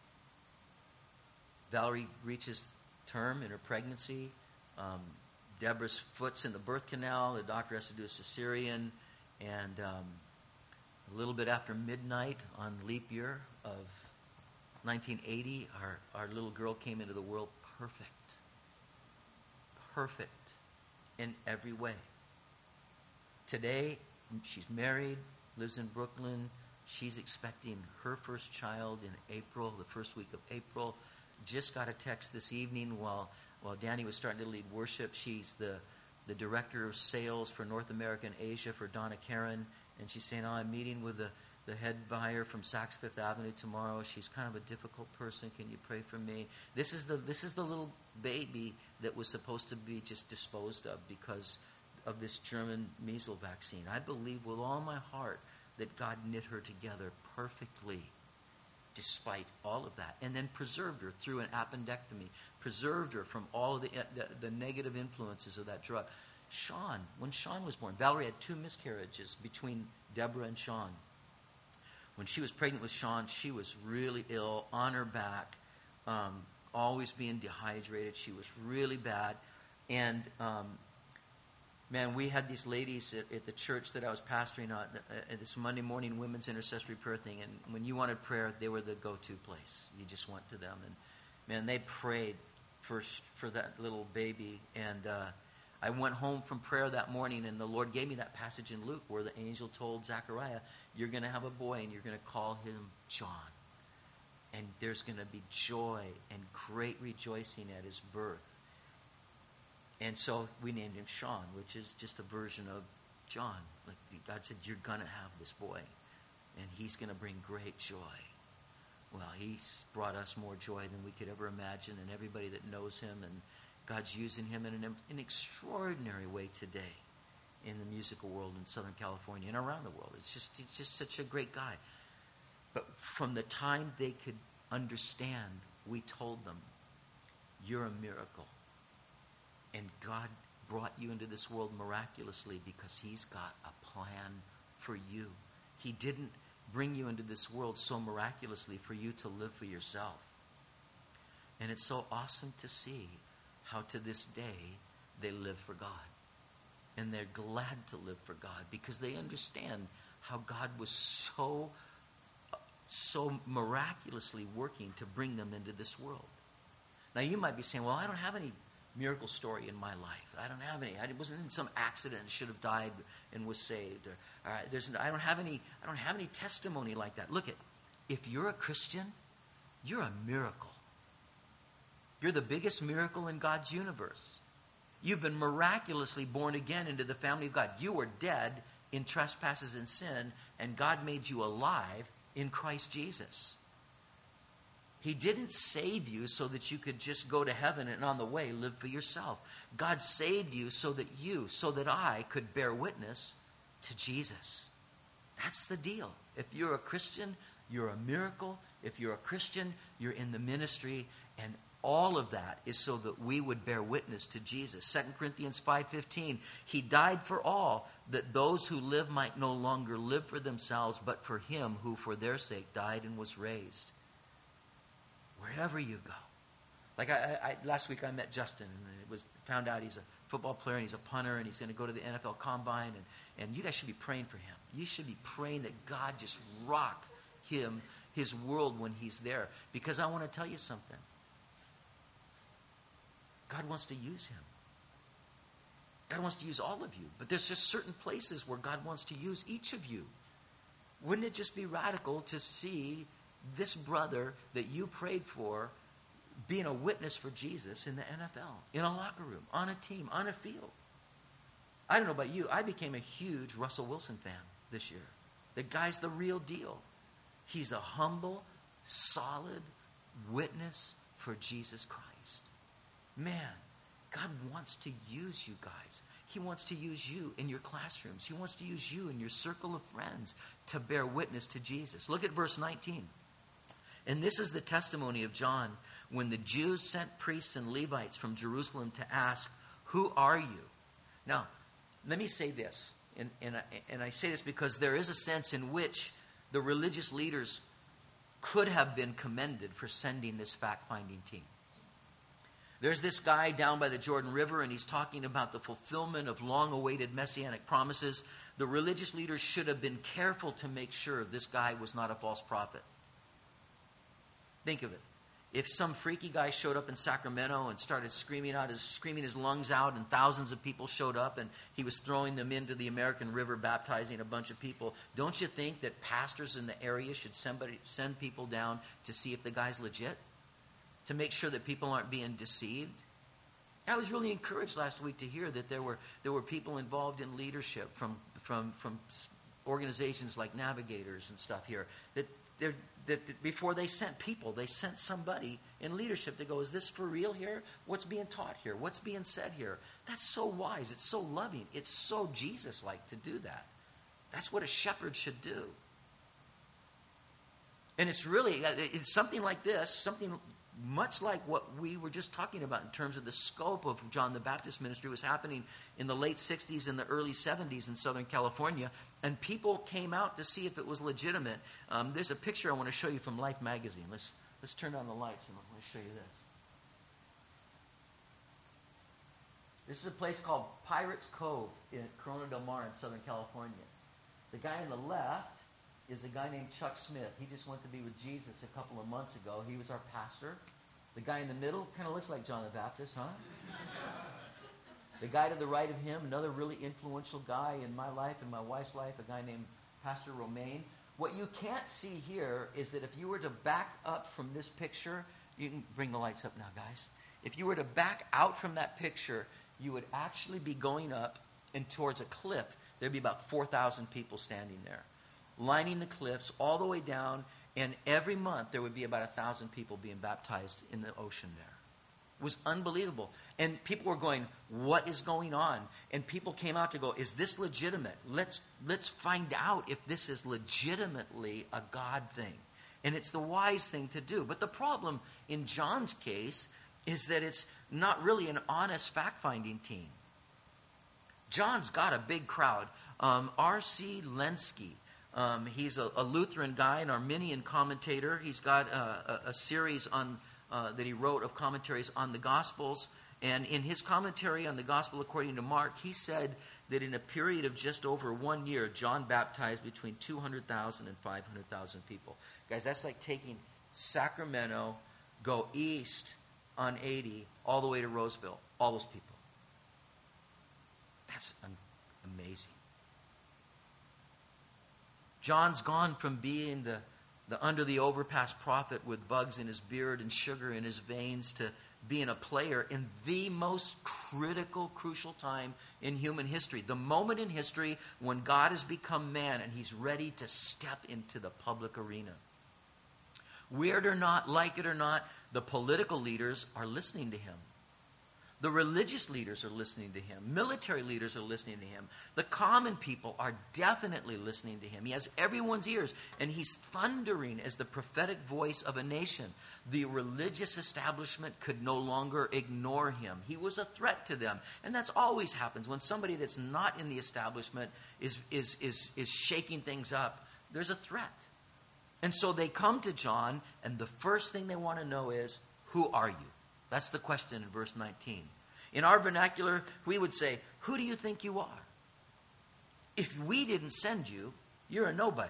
Valerie reaches term in her pregnancy. Deborah's foot's in the birth canal. The doctor has to do a cesarean. And a little bit after midnight on leap year of 1980, our little girl came into the world perfect. Perfect in every way. Today, she's married, lives in Brooklyn. She's expecting her first child in April, the first week of April. Just got a text this evening while Danny was starting to lead worship. She's the director of sales for North America and Asia for Donna Karen. And she's saying, I'm meeting with the head buyer from Saks Fifth Avenue tomorrow. She's kind of a difficult person. Can you pray for me? This is the little baby that was supposed to be just disposed of because of this German measles vaccine. I believe with all my heart that God knit her together perfectly despite all of that, and then preserved her through an appendectomy, preserved her from all of the negative influences of that drug. When Sean was born, Valerie had 2 miscarriages between Deborah and Sean. When she was pregnant with Sean, she was really ill, on her back, always being dehydrated. She was really bad. And, we had these ladies at the church that I was pastoring at this Monday morning women's intercessory prayer thing. And when you wanted prayer, they were the go-to place. You just went to them. And, they prayed for that little baby. And I went home from prayer that morning, and the Lord gave me that passage in Luke where the angel told Zechariah, you're going to have a boy, and you're going to call him John. And there's going to be joy and great rejoicing at his birth. And so we named him Sean, which is just a version of John. Like God said, you're going to have this boy, and he's going to bring great joy. Well, he's brought us more joy than we could ever imagine, and everybody that knows him, and God's using him in an extraordinary way today in the musical world in Southern California and around the world. He's just such a great guy. But from the time they could understand, we told them, you're a miracle. And God brought you into this world miraculously because he's got a plan for you. He didn't bring you into this world so miraculously for you to live for yourself. And it's so awesome to see how to this day they live for God. And they're glad to live for God because they understand how God was so miraculously working to bring them into this world. Now you might be saying, well, I don't have any miracle story in my life. I don't have any. I wasn't in some accident and should have died and was saved. I don't have any testimony like that. Look, if you're a Christian, you're a miracle. You're the biggest miracle in God's universe. You've been miraculously born again into the family of God. You were dead in trespasses and sin, and God made you alive in Christ Jesus. He didn't save you so that you could just go to heaven and on the way live for yourself. God saved you so that I could bear witness to Jesus. That's the deal. If you're a Christian, you're a miracle. If you're a Christian, you're in the ministry, and all of that is so that we would bear witness to Jesus. 2 Corinthians 5:15, He died for all, that those who live might no longer live for themselves, but for Him who for their sake died and was raised. Wherever you go. Like last week I met Justin, and found out he's a football player, and he's a punter, and he's going to go to the NFL Combine, and you guys should be praying for him. You should be praying that God just rock his world when he's there. Because I want to tell you something. God wants to use him. God wants to use all of you. But there's just certain places where God wants to use each of you. Wouldn't it just be radical to see this brother that you prayed for being a witness for Jesus in the NFL, in a locker room, on a team, on a field? I don't know about you. I became a huge Russell Wilson fan this year. The guy's the real deal. He's a humble, solid witness for Jesus Christ. Man, God wants to use you guys. He wants to use you in your classrooms. He wants to use you in your circle of friends to bear witness to Jesus. Look at verse 19. And this is the testimony of John when the Jews sent priests and Levites from Jerusalem to ask, "Who are you?" Now, let me say this, and I say this because there is a sense in which the religious leaders could have been commended for sending this fact-finding team. There's this guy down by the Jordan River, and he's talking about the fulfillment of long-awaited messianic promises. The religious leaders should have been careful to make sure this guy was not a false prophet. Think of it. If some freaky guy showed up in Sacramento and started screaming his lungs out, and thousands of people showed up, and he was throwing them into the American River, baptizing a bunch of people, don't you think that pastors in the area should send people down to see if the guy's legit? To make sure that people aren't being deceived? I was really encouraged last week to hear that there were people involved in leadership from organizations like Navigators and stuff here, that before they sent people, they sent somebody in leadership to go, is this for real here? What's being taught here? What's being said here? That's so wise. It's so loving. It's so Jesus-like to do that. That's what a shepherd should do. And it's something like this, something much like what we were just talking about in terms of the scope of John the Baptist ministry was happening in the late 60s and the early 70s in Southern California, and people came out to see if it was legitimate. There's a picture I want to show you from Life magazine. Let's turn on the lights and let me show you this. This is a place called Pirates Cove in Corona del Mar in Southern California. The guy on the left is a guy named Chuck Smith. He just went to be with Jesus a couple of months ago. He was our pastor. The guy in the middle kind of looks like John the Baptist, huh? The guy to the right of him, another really influential guy in my life and my wife's life, a guy named Pastor Romaine. What you can't see here is that if you were to back up from this picture, you can bring the lights up now, guys. If you were to back out from that picture, you would actually be going up and towards a cliff. There'd be about 4,000 people standing there, lining the cliffs all the way down, and every month there would be about 1,000 people being baptized in the ocean there. It was unbelievable. And people were going, what is going on? And people came out to go, is this legitimate? Let's find out if this is legitimately a God thing. And it's the wise thing to do. But the problem in John's case is that it's not really an honest fact-finding team. John's got a big crowd. R.C. Lenski, he's a Lutheran guy, an Arminian commentator. He's got a series on that he wrote of commentaries on the Gospels. And in his commentary on the Gospel according to Mark, he said that in a period of just over 1 year, John baptized between 200,000 and 500,000 people. Guys, that's like taking Sacramento, go east on 80, all the way to Roseville. All those people. That's amazing. John's gone from being the under the overpass prophet with bugs in his beard and sugar in his veins to being a player in the most critical, crucial time in human history. The moment in history when God has become man and he's ready to step into the public arena. Weird or not, like it or not, the political leaders are listening to him. The religious leaders are listening to him. Military leaders are listening to him. The common people are definitely listening to him. He has everyone's ears, and he's thundering as the prophetic voice of a nation. The religious establishment could no longer ignore him. He was a threat to them. And that's always happens when somebody that's not in the establishment is shaking things up. There's a threat. And so they come to John, and the first thing they want to know is, who are you? That's the question in verse 19. In our vernacular, we would say, who do you think you are? If we didn't send you, you're a nobody.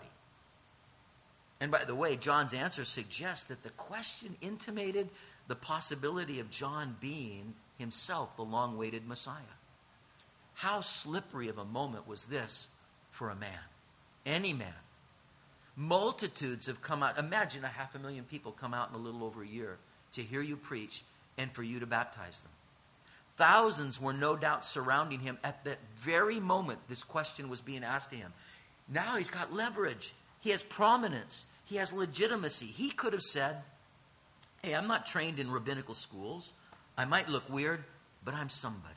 And by the way, John's answer suggests that the question intimated the possibility of John being himself the long-awaited Messiah. How slippery of a moment was this for a man? Any man. Multitudes have come out. Imagine 500,000 people come out in a little over a year to hear you preach and for you to baptize them. Thousands were no doubt surrounding him at that very moment this question was being asked to him. Now he's got leverage. He has prominence. He has legitimacy. He could have said, hey, I'm not trained in rabbinical schools. I might look weird, but I'm somebody.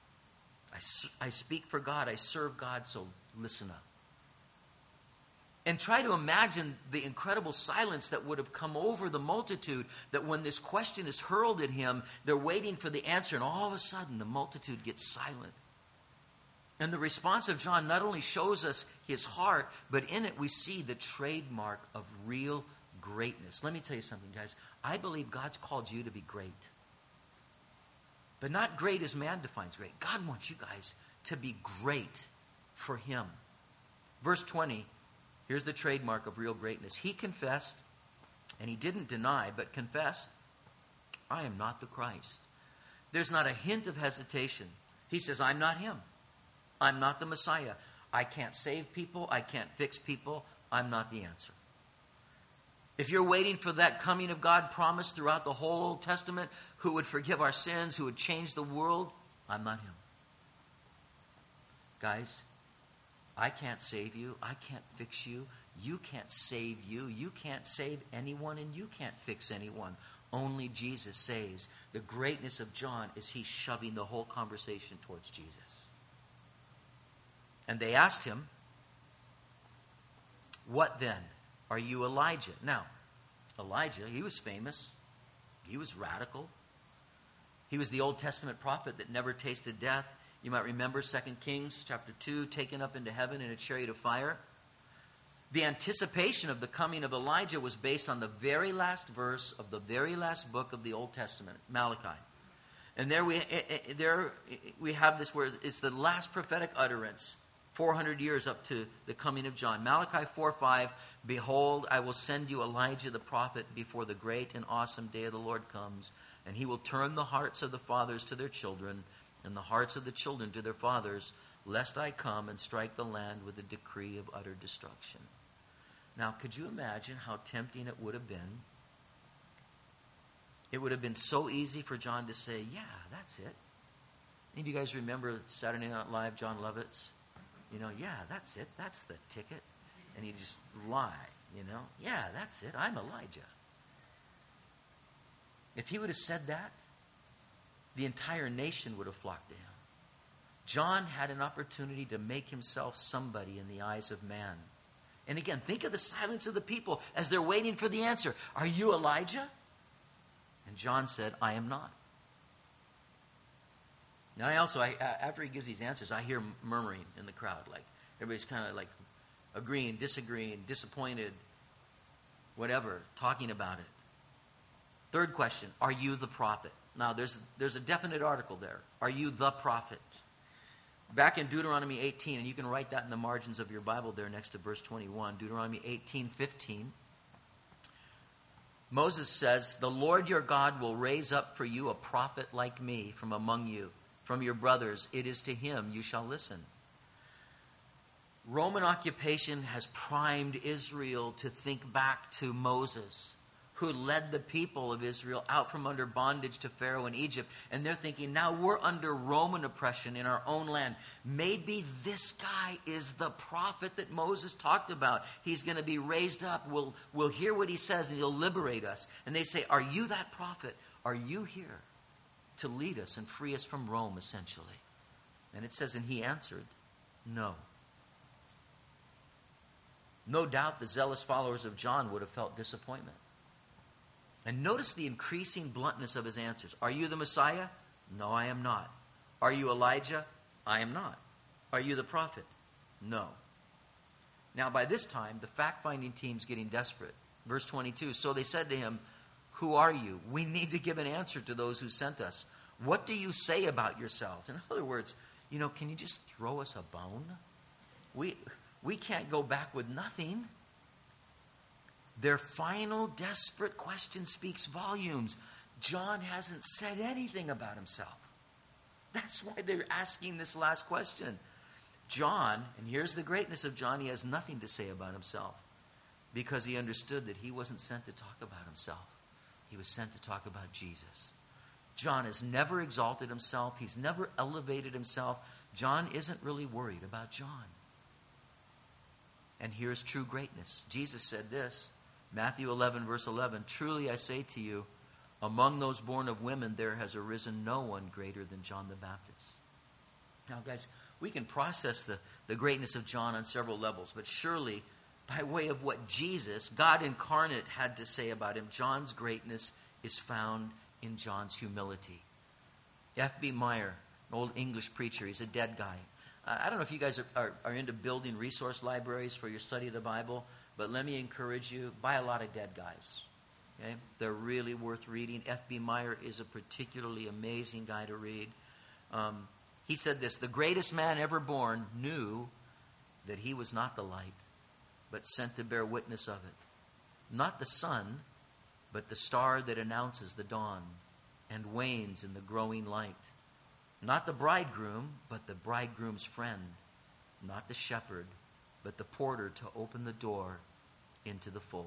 I speak for God. I serve God, so listen up. And try to imagine the incredible silence that would have come over the multitude, that when this question is hurled at him, they're waiting for the answer, and all of a sudden the multitude gets silent. And the response of John not only shows us his heart, but in it we see the trademark of real greatness. Let me tell you something, guys. I believe God's called you to be great. But not great as man defines great. God wants you guys to be great for him. Verse 20. Here's the trademark of real greatness. He confessed, and he didn't deny, but confessed, I am not the Christ. There's not a hint of hesitation. He says, I'm not him. I'm not the Messiah. I can't save people. I can't fix people. I'm not the answer. If you're waiting for that coming of God promised throughout the whole Old Testament, who would forgive our sins, who would change the world, I'm not him. Guys, I can't save you. I can't fix you. You can't save you. You can't save anyone, and you can't fix anyone. Only Jesus saves. The greatness of John is he's shoving the whole conversation towards Jesus. And they asked him, what then? Are you Elijah? Now, Elijah, he was famous. He was radical. He was the Old Testament prophet that never tasted death. You might remember 2 Kings chapter 2, taken up into heaven in a chariot of fire. The anticipation of the coming of Elijah was based on the very last verse of the very last book of the Old Testament, Malachi. And there we have this where it's the last prophetic utterance, 400 years up to the coming of John. Malachi 4:5, behold, I will send you Elijah the prophet before the great and awesome day of the Lord comes, and he will turn the hearts of the fathers to their children, and the hearts of the children to their fathers, lest I come and strike the land with a decree of utter destruction. Now, could you imagine how tempting it would have been? It would have been so easy for John to say, yeah, that's it. Any of you guys remember Saturday Night Live, John Lovitz? Yeah, that's it. That's the ticket. And he'd just lie, Yeah, that's it. I'm Elijah. If he would have said that, the entire nation would have flocked to him. John had an opportunity to make himself somebody in the eyes of man. And again, think of the silence of the people as they're waiting for the answer. Are you Elijah? And John said, I am not. Now after he gives these answers, I hear murmuring in the crowd. Like everybody's kind of like agreeing, disagreeing, disappointed, whatever, talking about it. Third question, are you the prophet? Now, there's a definite article there. Are you the prophet? Back in Deuteronomy 18, and you can write that in the margins of your Bible there next to verse 21, Deuteronomy 18:15. Moses says, the Lord your God will raise up for you a prophet like me from among you, from your brothers. It is to him you shall listen. Roman occupation has primed Israel to think back to Moses, who led the people of Israel out from under bondage to Pharaoh in Egypt. And they're thinking, now we're under Roman oppression in our own land. Maybe this guy is the prophet that Moses talked about. He's going to be raised up. We'll hear what he says and he'll liberate us. And they say, are you that prophet? Are you here to lead us and free us from Rome, essentially? And it says, and he answered, no. No doubt the zealous followers of John would have felt disappointment. And notice the increasing bluntness of his answers. Are you the Messiah? No, I am not. Are you Elijah? I am not. Are you the prophet? No. Now, by this time, the fact-finding team's getting desperate. Verse 22, so they said to him, who are you? We need to give an answer to those who sent us. What do you say about yourselves? In other words, can you just throw us a bone? We can't go back with nothing. Their final desperate question speaks volumes. John hasn't said anything about himself. That's why they're asking this last question. John, and here's the greatness of John, he has nothing to say about himself because he understood that he wasn't sent to talk about himself. He was sent to talk about Jesus. John has never exalted himself. He's never elevated himself. John isn't really worried about John. And here's true greatness. Jesus said this, Matthew 11, verse 11, truly I say to you, among those born of women there has arisen no one greater than John the Baptist. Now, guys, we can process the greatness of John on several levels, but surely by way of what Jesus, God incarnate, had to say about him, John's greatness is found in John's humility. F.B. Meyer, an old English preacher, he's a dead guy. I don't know if you guys are into building resource libraries for your study of the Bible, but let me encourage you, buy a lot of dead guys. Okay? They're really worth reading. F.B. Meyer is a particularly amazing guy to read. He said this, the greatest man ever born knew that he was not the light, but sent to bear witness of it. Not the sun, but the star that announces the dawn and wanes in the growing light. Not the bridegroom, but the bridegroom's friend. Not the shepherd, but the porter to open the door into the fold.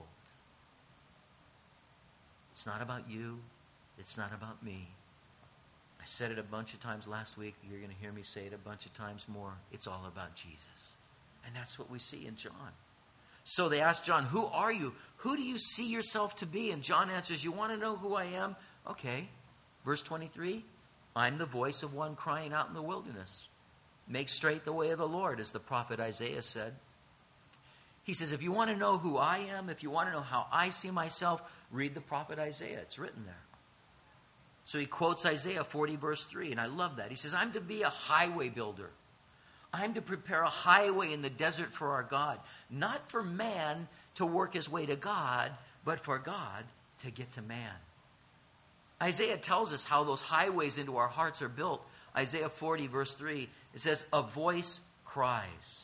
It's not about you. It's not about me. I said it a bunch of times last week. You're going to hear me say it a bunch of times more. It's all about Jesus. And that's what we see in John. So they asked John, who are you? Who do you see yourself to be? And John answers, you want to know who I am? Okay. Verse 23, I'm the voice of one crying out in the wilderness. Make straight the way of the Lord, as the prophet Isaiah said. He says, if you want to know who I am, if you want to know how I see myself, read the prophet Isaiah. It's written there. So he quotes Isaiah 40, verse 3, and I love that. He says, I'm to be a highway builder. I'm to prepare a highway in the desert for our God. Not for man to work his way to God, but for God to get to man. Isaiah tells us how those highways into our hearts are built. Isaiah 40, verse 3, it says, a voice cries,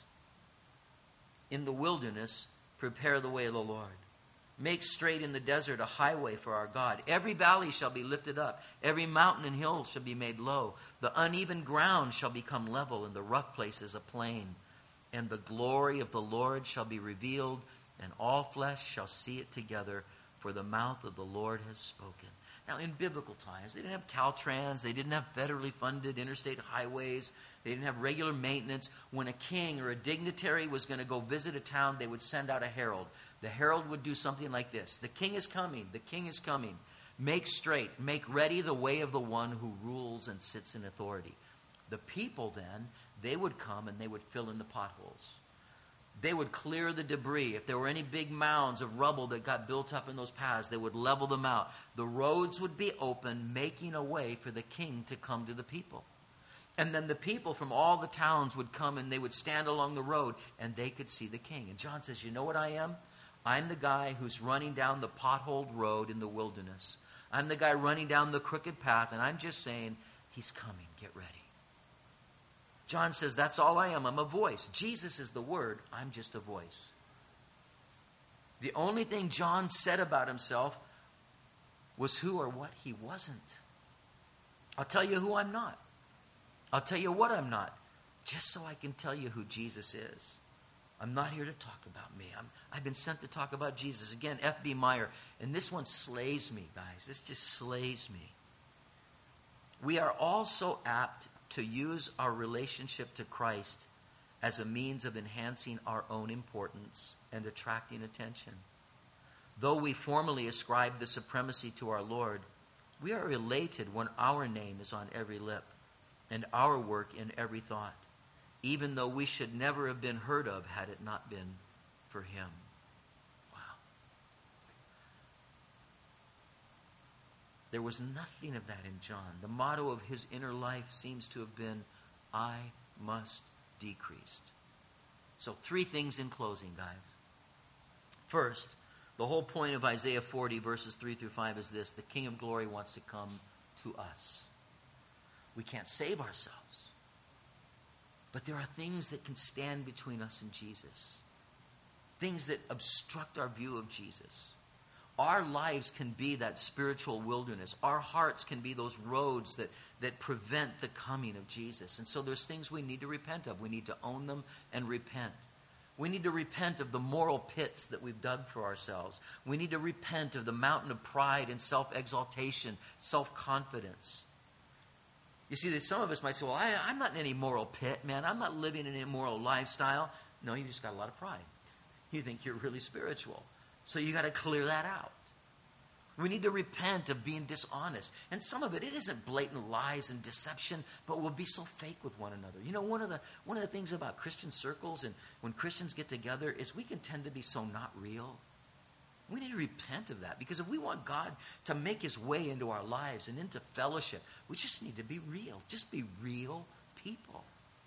in the wilderness, prepare the way of the Lord. Make straight in the desert a highway for our God. Every valley shall be lifted up. Every mountain and hill shall be made low. The uneven ground shall become level, and the rough places a plain. And the glory of the Lord shall be revealed, and all flesh shall see it together, for the mouth of the Lord has spoken. Now, in biblical times, they didn't have Caltrans. They didn't have federally funded interstate highways. They didn't have regular maintenance. When a king or a dignitary was going to go visit a town, they would send out a herald. The herald would do something like this. The king is coming. The king is coming. Make straight. Make ready the way of the one who rules and sits in authority. The people then, they would come and they would fill in the potholes. They would clear the debris. If there were any big mounds of rubble that got built up in those paths, they would level them out. The roads would be open, making a way for the king to come to the people. And then the people from all the towns would come and they would stand along the road and they could see the king. And John says, you know what I am? I'm the guy who's running down the potholed road in the wilderness. I'm the guy running down the crooked path, and I'm just saying, he's coming. Get ready. John says, that's all I am. I'm a voice. Jesus is the word. I'm just a voice. The only thing John said about himself was who or what he wasn't. I'll tell you who I'm not. I'll tell you what I'm not, just so I can tell you who Jesus is. I'm not here to talk about me. I've been sent to talk about Jesus. Again, F.B. Meyer. And this one slays me, guys. This just slays me. We are all so apt to use our relationship to Christ as a means of enhancing our own importance and attracting attention. Though we formally ascribe the supremacy to our Lord, we are elated when our name is on every lip and our work in every thought, even though we should never have been heard of had it not been for him. Wow. There was nothing of that in John. The motto of his inner life seems to have been, I must decrease. So 3 things in closing, guys. First, the whole point of Isaiah 40, verses 3 through 5 is this: the King of Glory wants to come to us. We can't save ourselves. But there are things that can stand between us and Jesus. Things that obstruct our view of Jesus. Our lives can be that spiritual wilderness. Our hearts can be those roads that prevent the coming of Jesus. And so there's things we need to repent of. We need to own them and repent. We need to repent of the moral pits that we've dug for ourselves. We need to repent of the mountain of pride and self-exaltation, self-confidence. You see, some of us might say, well, I'm not in any moral pit, man. I'm not living an immoral lifestyle. No, you just got a lot of pride. You think you're really spiritual. So you got to clear that out. We need to repent of being dishonest. And some of it isn't blatant lies and deception, but we'll be so fake with one another. You know, one of the things about Christian circles and when Christians get together is we can tend to be so not real. We need to repent of that, because if we want God to make his way into our lives and into fellowship, we just need to be real. Just be real people.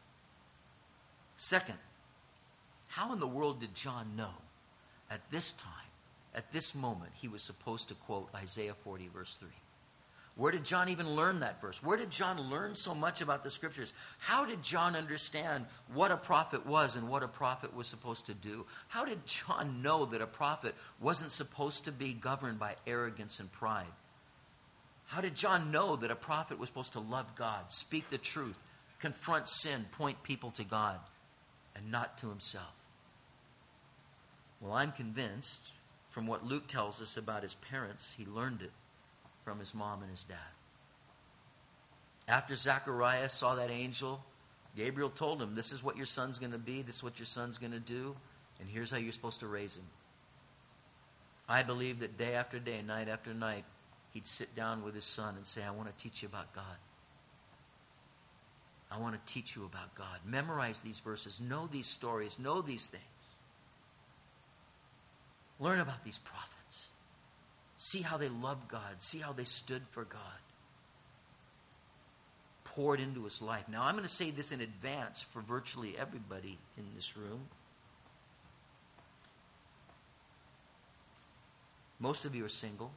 Second, how in the world did John know at this time, at this moment, he was supposed to quote Isaiah 40, verse 3? Where did John even learn that verse? Where did John learn so much about the Scriptures? How did John understand what a prophet was and what a prophet was supposed to do? How did John know that a prophet wasn't supposed to be governed by arrogance and pride? How did John know that a prophet was supposed to love God, speak the truth, confront sin, point people to God, and not to himself? Well, I'm convinced from what Luke tells us about his parents, he learned it from his mom and his dad. After Zechariah saw that angel, Gabriel told him, this is what your son's going to be, this is what your son's going to do, and here's how you're supposed to raise him. I believe that day after day, night after night, he'd sit down with his son and say, I want to teach you about God. I want to teach you about God. Memorize these verses. Know these stories. Know these things. Learn about these prophets. See how they loved God. See how they stood for God. Poured into his life. Now, I'm going to say this in advance for virtually everybody in this room. Most of you are single.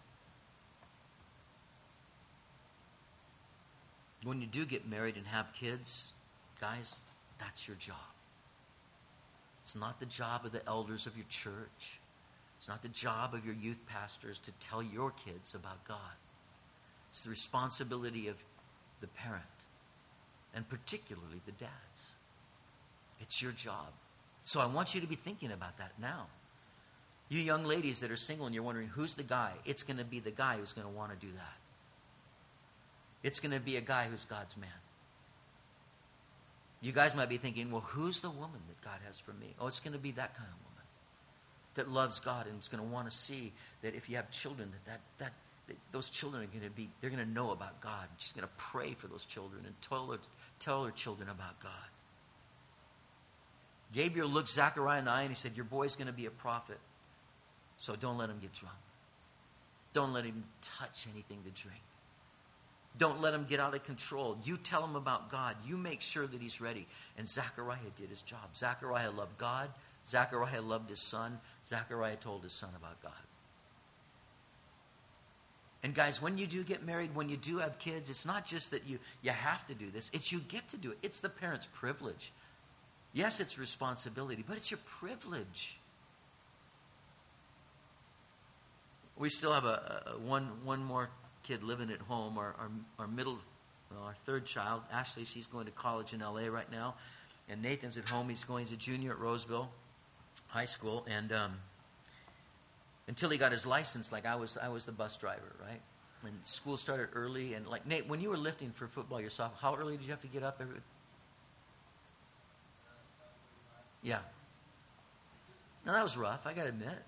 When you do get married and have kids, guys, that's your job. It's not the job of the elders of your church. It's not the job of your youth pastors to tell your kids about God. It's the responsibility of the parent, and particularly the dads. It's your job. So I want you to be thinking about that now. You young ladies that are single and you're wondering, who's the guy? It's going to be the guy who's going to want to do that. It's going to be a guy who's God's man. You guys might be thinking, well, who's the woman that God has for me? Oh, it's going to be that kind of woman that loves God and is going to want to see that if you have children, that those children are going to be, they're going to know about God. She's going to pray for those children and tell her children about God. Gabriel looked Zechariah in the eye and he said, your boy's going to be a prophet, so don't let him get drunk. Don't let him touch anything to drink. Don't let him get out of control. You tell him about God. You make sure that he's ready. And Zechariah did his job. Zechariah loved God. Zechariah loved his son. Zechariah told his son about God. And guys, when you do get married, when you do have kids, it's not just that you have to do this. It's you get to do it. It's the parent's privilege. Yes, it's responsibility, but it's your privilege. We still have one more kid living at home. Our third child, Ashley, she's going to college in LA right now. And Nathan's at home. He's a junior at Roseville. high school, and until he got his license, like I was the bus driver, right? And school started early, and like Nate, when you were lifting for football yourself, how early did you have to get up? Yeah. Now that was rough, I got to admit.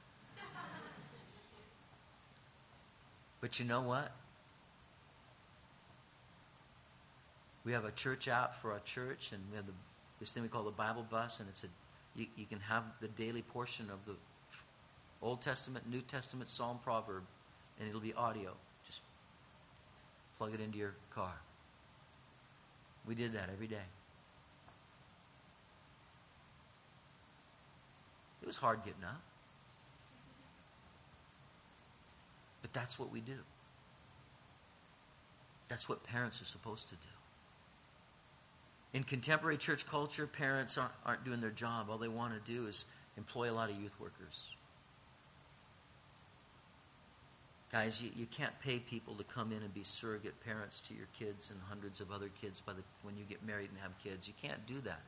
But you know what? We have a church out for our church, and we have this thing we call the Bible bus, and you can have the daily portion of the Old Testament, New Testament, Psalm, Proverb, and it'll be audio. Just plug it into your car. We did that every day. It was hard getting up. But that's what we do. That's what parents are supposed to do. In contemporary church culture, parents aren't doing their job. All they want to do is employ a lot of youth workers. Guys, you can't pay people to come in and be surrogate parents to your kids and hundreds of other kids when you get married and have kids. You can't do that.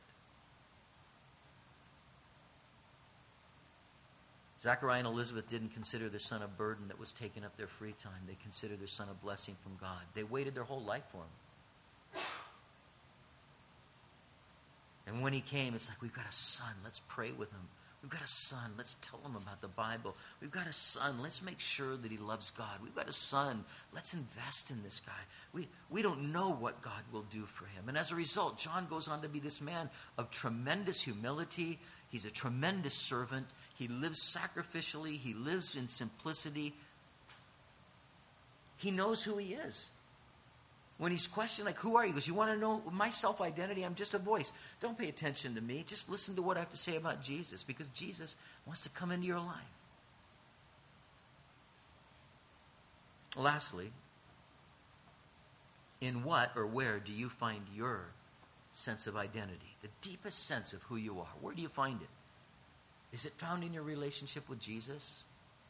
Zachariah and Elizabeth didn't consider their son a burden that was taking up their free time. They considered their son a blessing from God. They waited their whole life for him. And when he came, it's like, we've got a son. Let's pray with him. We've got a son. Let's tell him about the Bible. We've got a son. Let's make sure that he loves God. We've got a son. Let's invest in this guy. We don't know what God will do for him. And as a result, John goes on to be this man of tremendous humility. He's a tremendous servant. He lives sacrificially. He lives in simplicity. He knows who he is. When he's questioned, like, who are you? He goes, you want to know my self-identity? I'm just a voice. Don't pay attention to me. Just listen to what I have to say about Jesus, because Jesus wants to come into your life. Lastly, in what or where do you find your sense of identity? The deepest sense of who you are. Where do you find it? Is it found in your relationship with Jesus?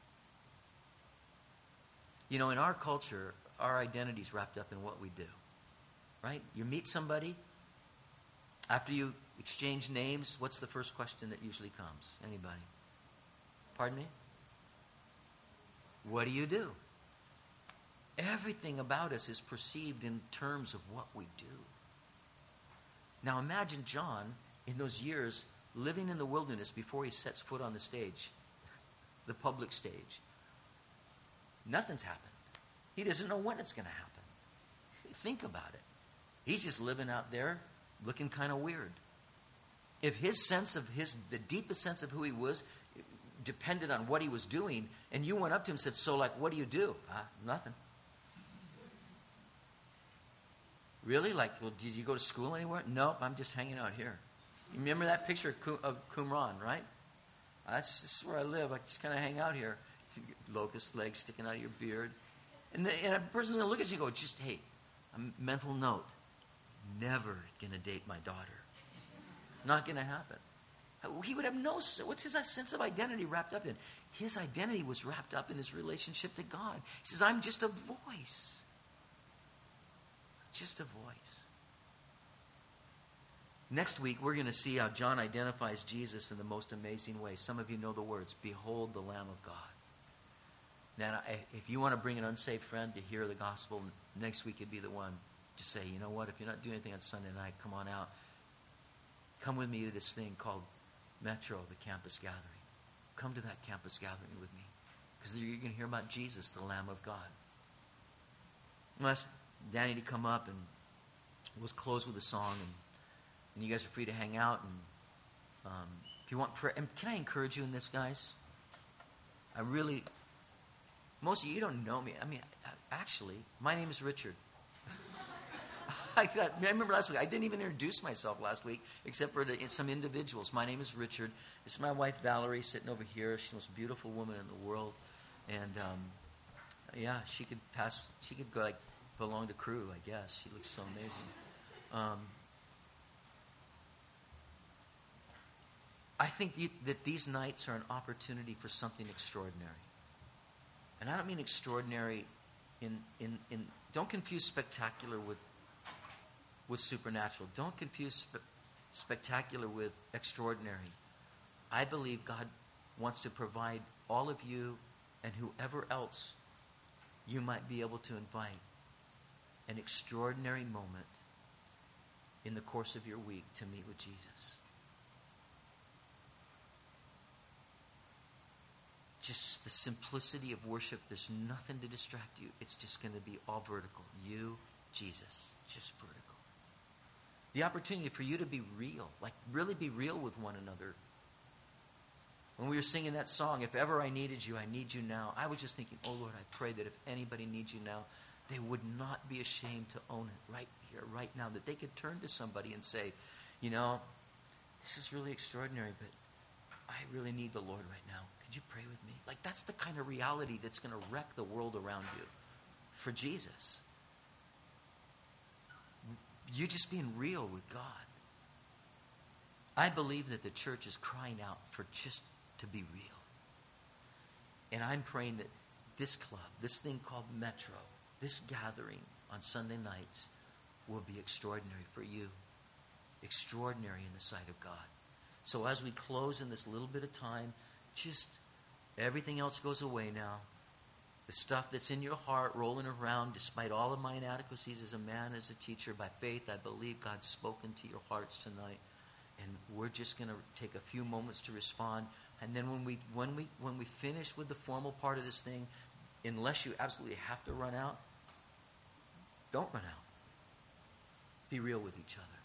You know, in our culture, our identity is wrapped up in what we do, right? You meet somebody. After you exchange names, what's the first question that usually comes? Anybody? Pardon me? What do you do? Everything about us is perceived in terms of what we do. Now imagine John, in those years, living in the wilderness before he sets foot on the stage, the public stage. Nothing's happened. He doesn't know when it's going to happen. Think about it. He's just living out there looking kind of weird. If the deepest sense of who he was depended on what he was doing, and you went up to him and said, so, like, what do you do? Nothing. Really? Like, well, did you go to school anywhere? Nope, I'm just hanging out here. You remember that picture of Qumran, right? This is where I live. I just kind of hang out here. Locust legs sticking out of your beard. And a person's going to look at you and go, just, hey, a mental note. Never going to date my daughter. Not going to happen. He would have what's his sense of identity wrapped up in? His identity was wrapped up in his relationship to God. He says, I'm just a voice. Just a voice. Next week, we're going to see how John identifies Jesus in the most amazing way. Some of you know the words, behold the Lamb of God. Now, if you want to bring an unsaved friend to hear the gospel, next week would be the one to say, you know what, if you're not doing anything on Sunday night, come on out. Come with me to this thing called Metro, the campus gathering. Come to that campus gathering with me. Because you're going to hear about Jesus, the Lamb of God. I'll ask Danny to come up, and we'll close with a song, and you guys are free to hang out. And if you want prayer, and can I encourage you in this, guys? Most of you don't know me. I mean, actually, my name is Richard. I remember last week, I didn't even introduce myself last week, except for some individuals. My name is Richard. This is my wife, Valerie, sitting over here. She's the most beautiful woman in the world. And, she could go, belong to crew, I guess. She looks so amazing. I think that these nights are an opportunity for something extraordinary. And I don't mean extraordinary in don't confuse spectacular with supernatural. Don't confuse spectacular with extraordinary. I believe God wants to provide all of you and whoever else you might be able to invite an extraordinary moment in the course of your week to meet with Jesus. Just the simplicity of worship. There's nothing to distract you. It's just going to be all vertical. You, Jesus, just vertical. The opportunity for you to be real, like really be real with one another. When we were singing that song, If Ever I Needed You, I Need You Now, I was just thinking, oh Lord, I pray that if anybody needs you now, they would not be ashamed to own it right here, right now, that they could turn to somebody and say, you know, this is really extraordinary, but I really need the Lord right now. Could you pray with me? Like, that's the kind of reality that's going to wreck the world around you for Jesus. You just being real with God. I believe that the church is crying out for just to be real. And I'm praying that this club, this thing called Metro, this gathering on Sunday nights will be extraordinary for you. Extraordinary in the sight of God. So as we close in this little bit of time, just everything else goes away now. The stuff that's in your heart rolling around, despite all of my inadequacies as a man, as a teacher, by faith, I believe God's spoken to your hearts tonight. And we're just going to take a few moments to respond. And then when we finish with the formal part of this thing, unless you absolutely have to run out, don't run out. Be real with each other.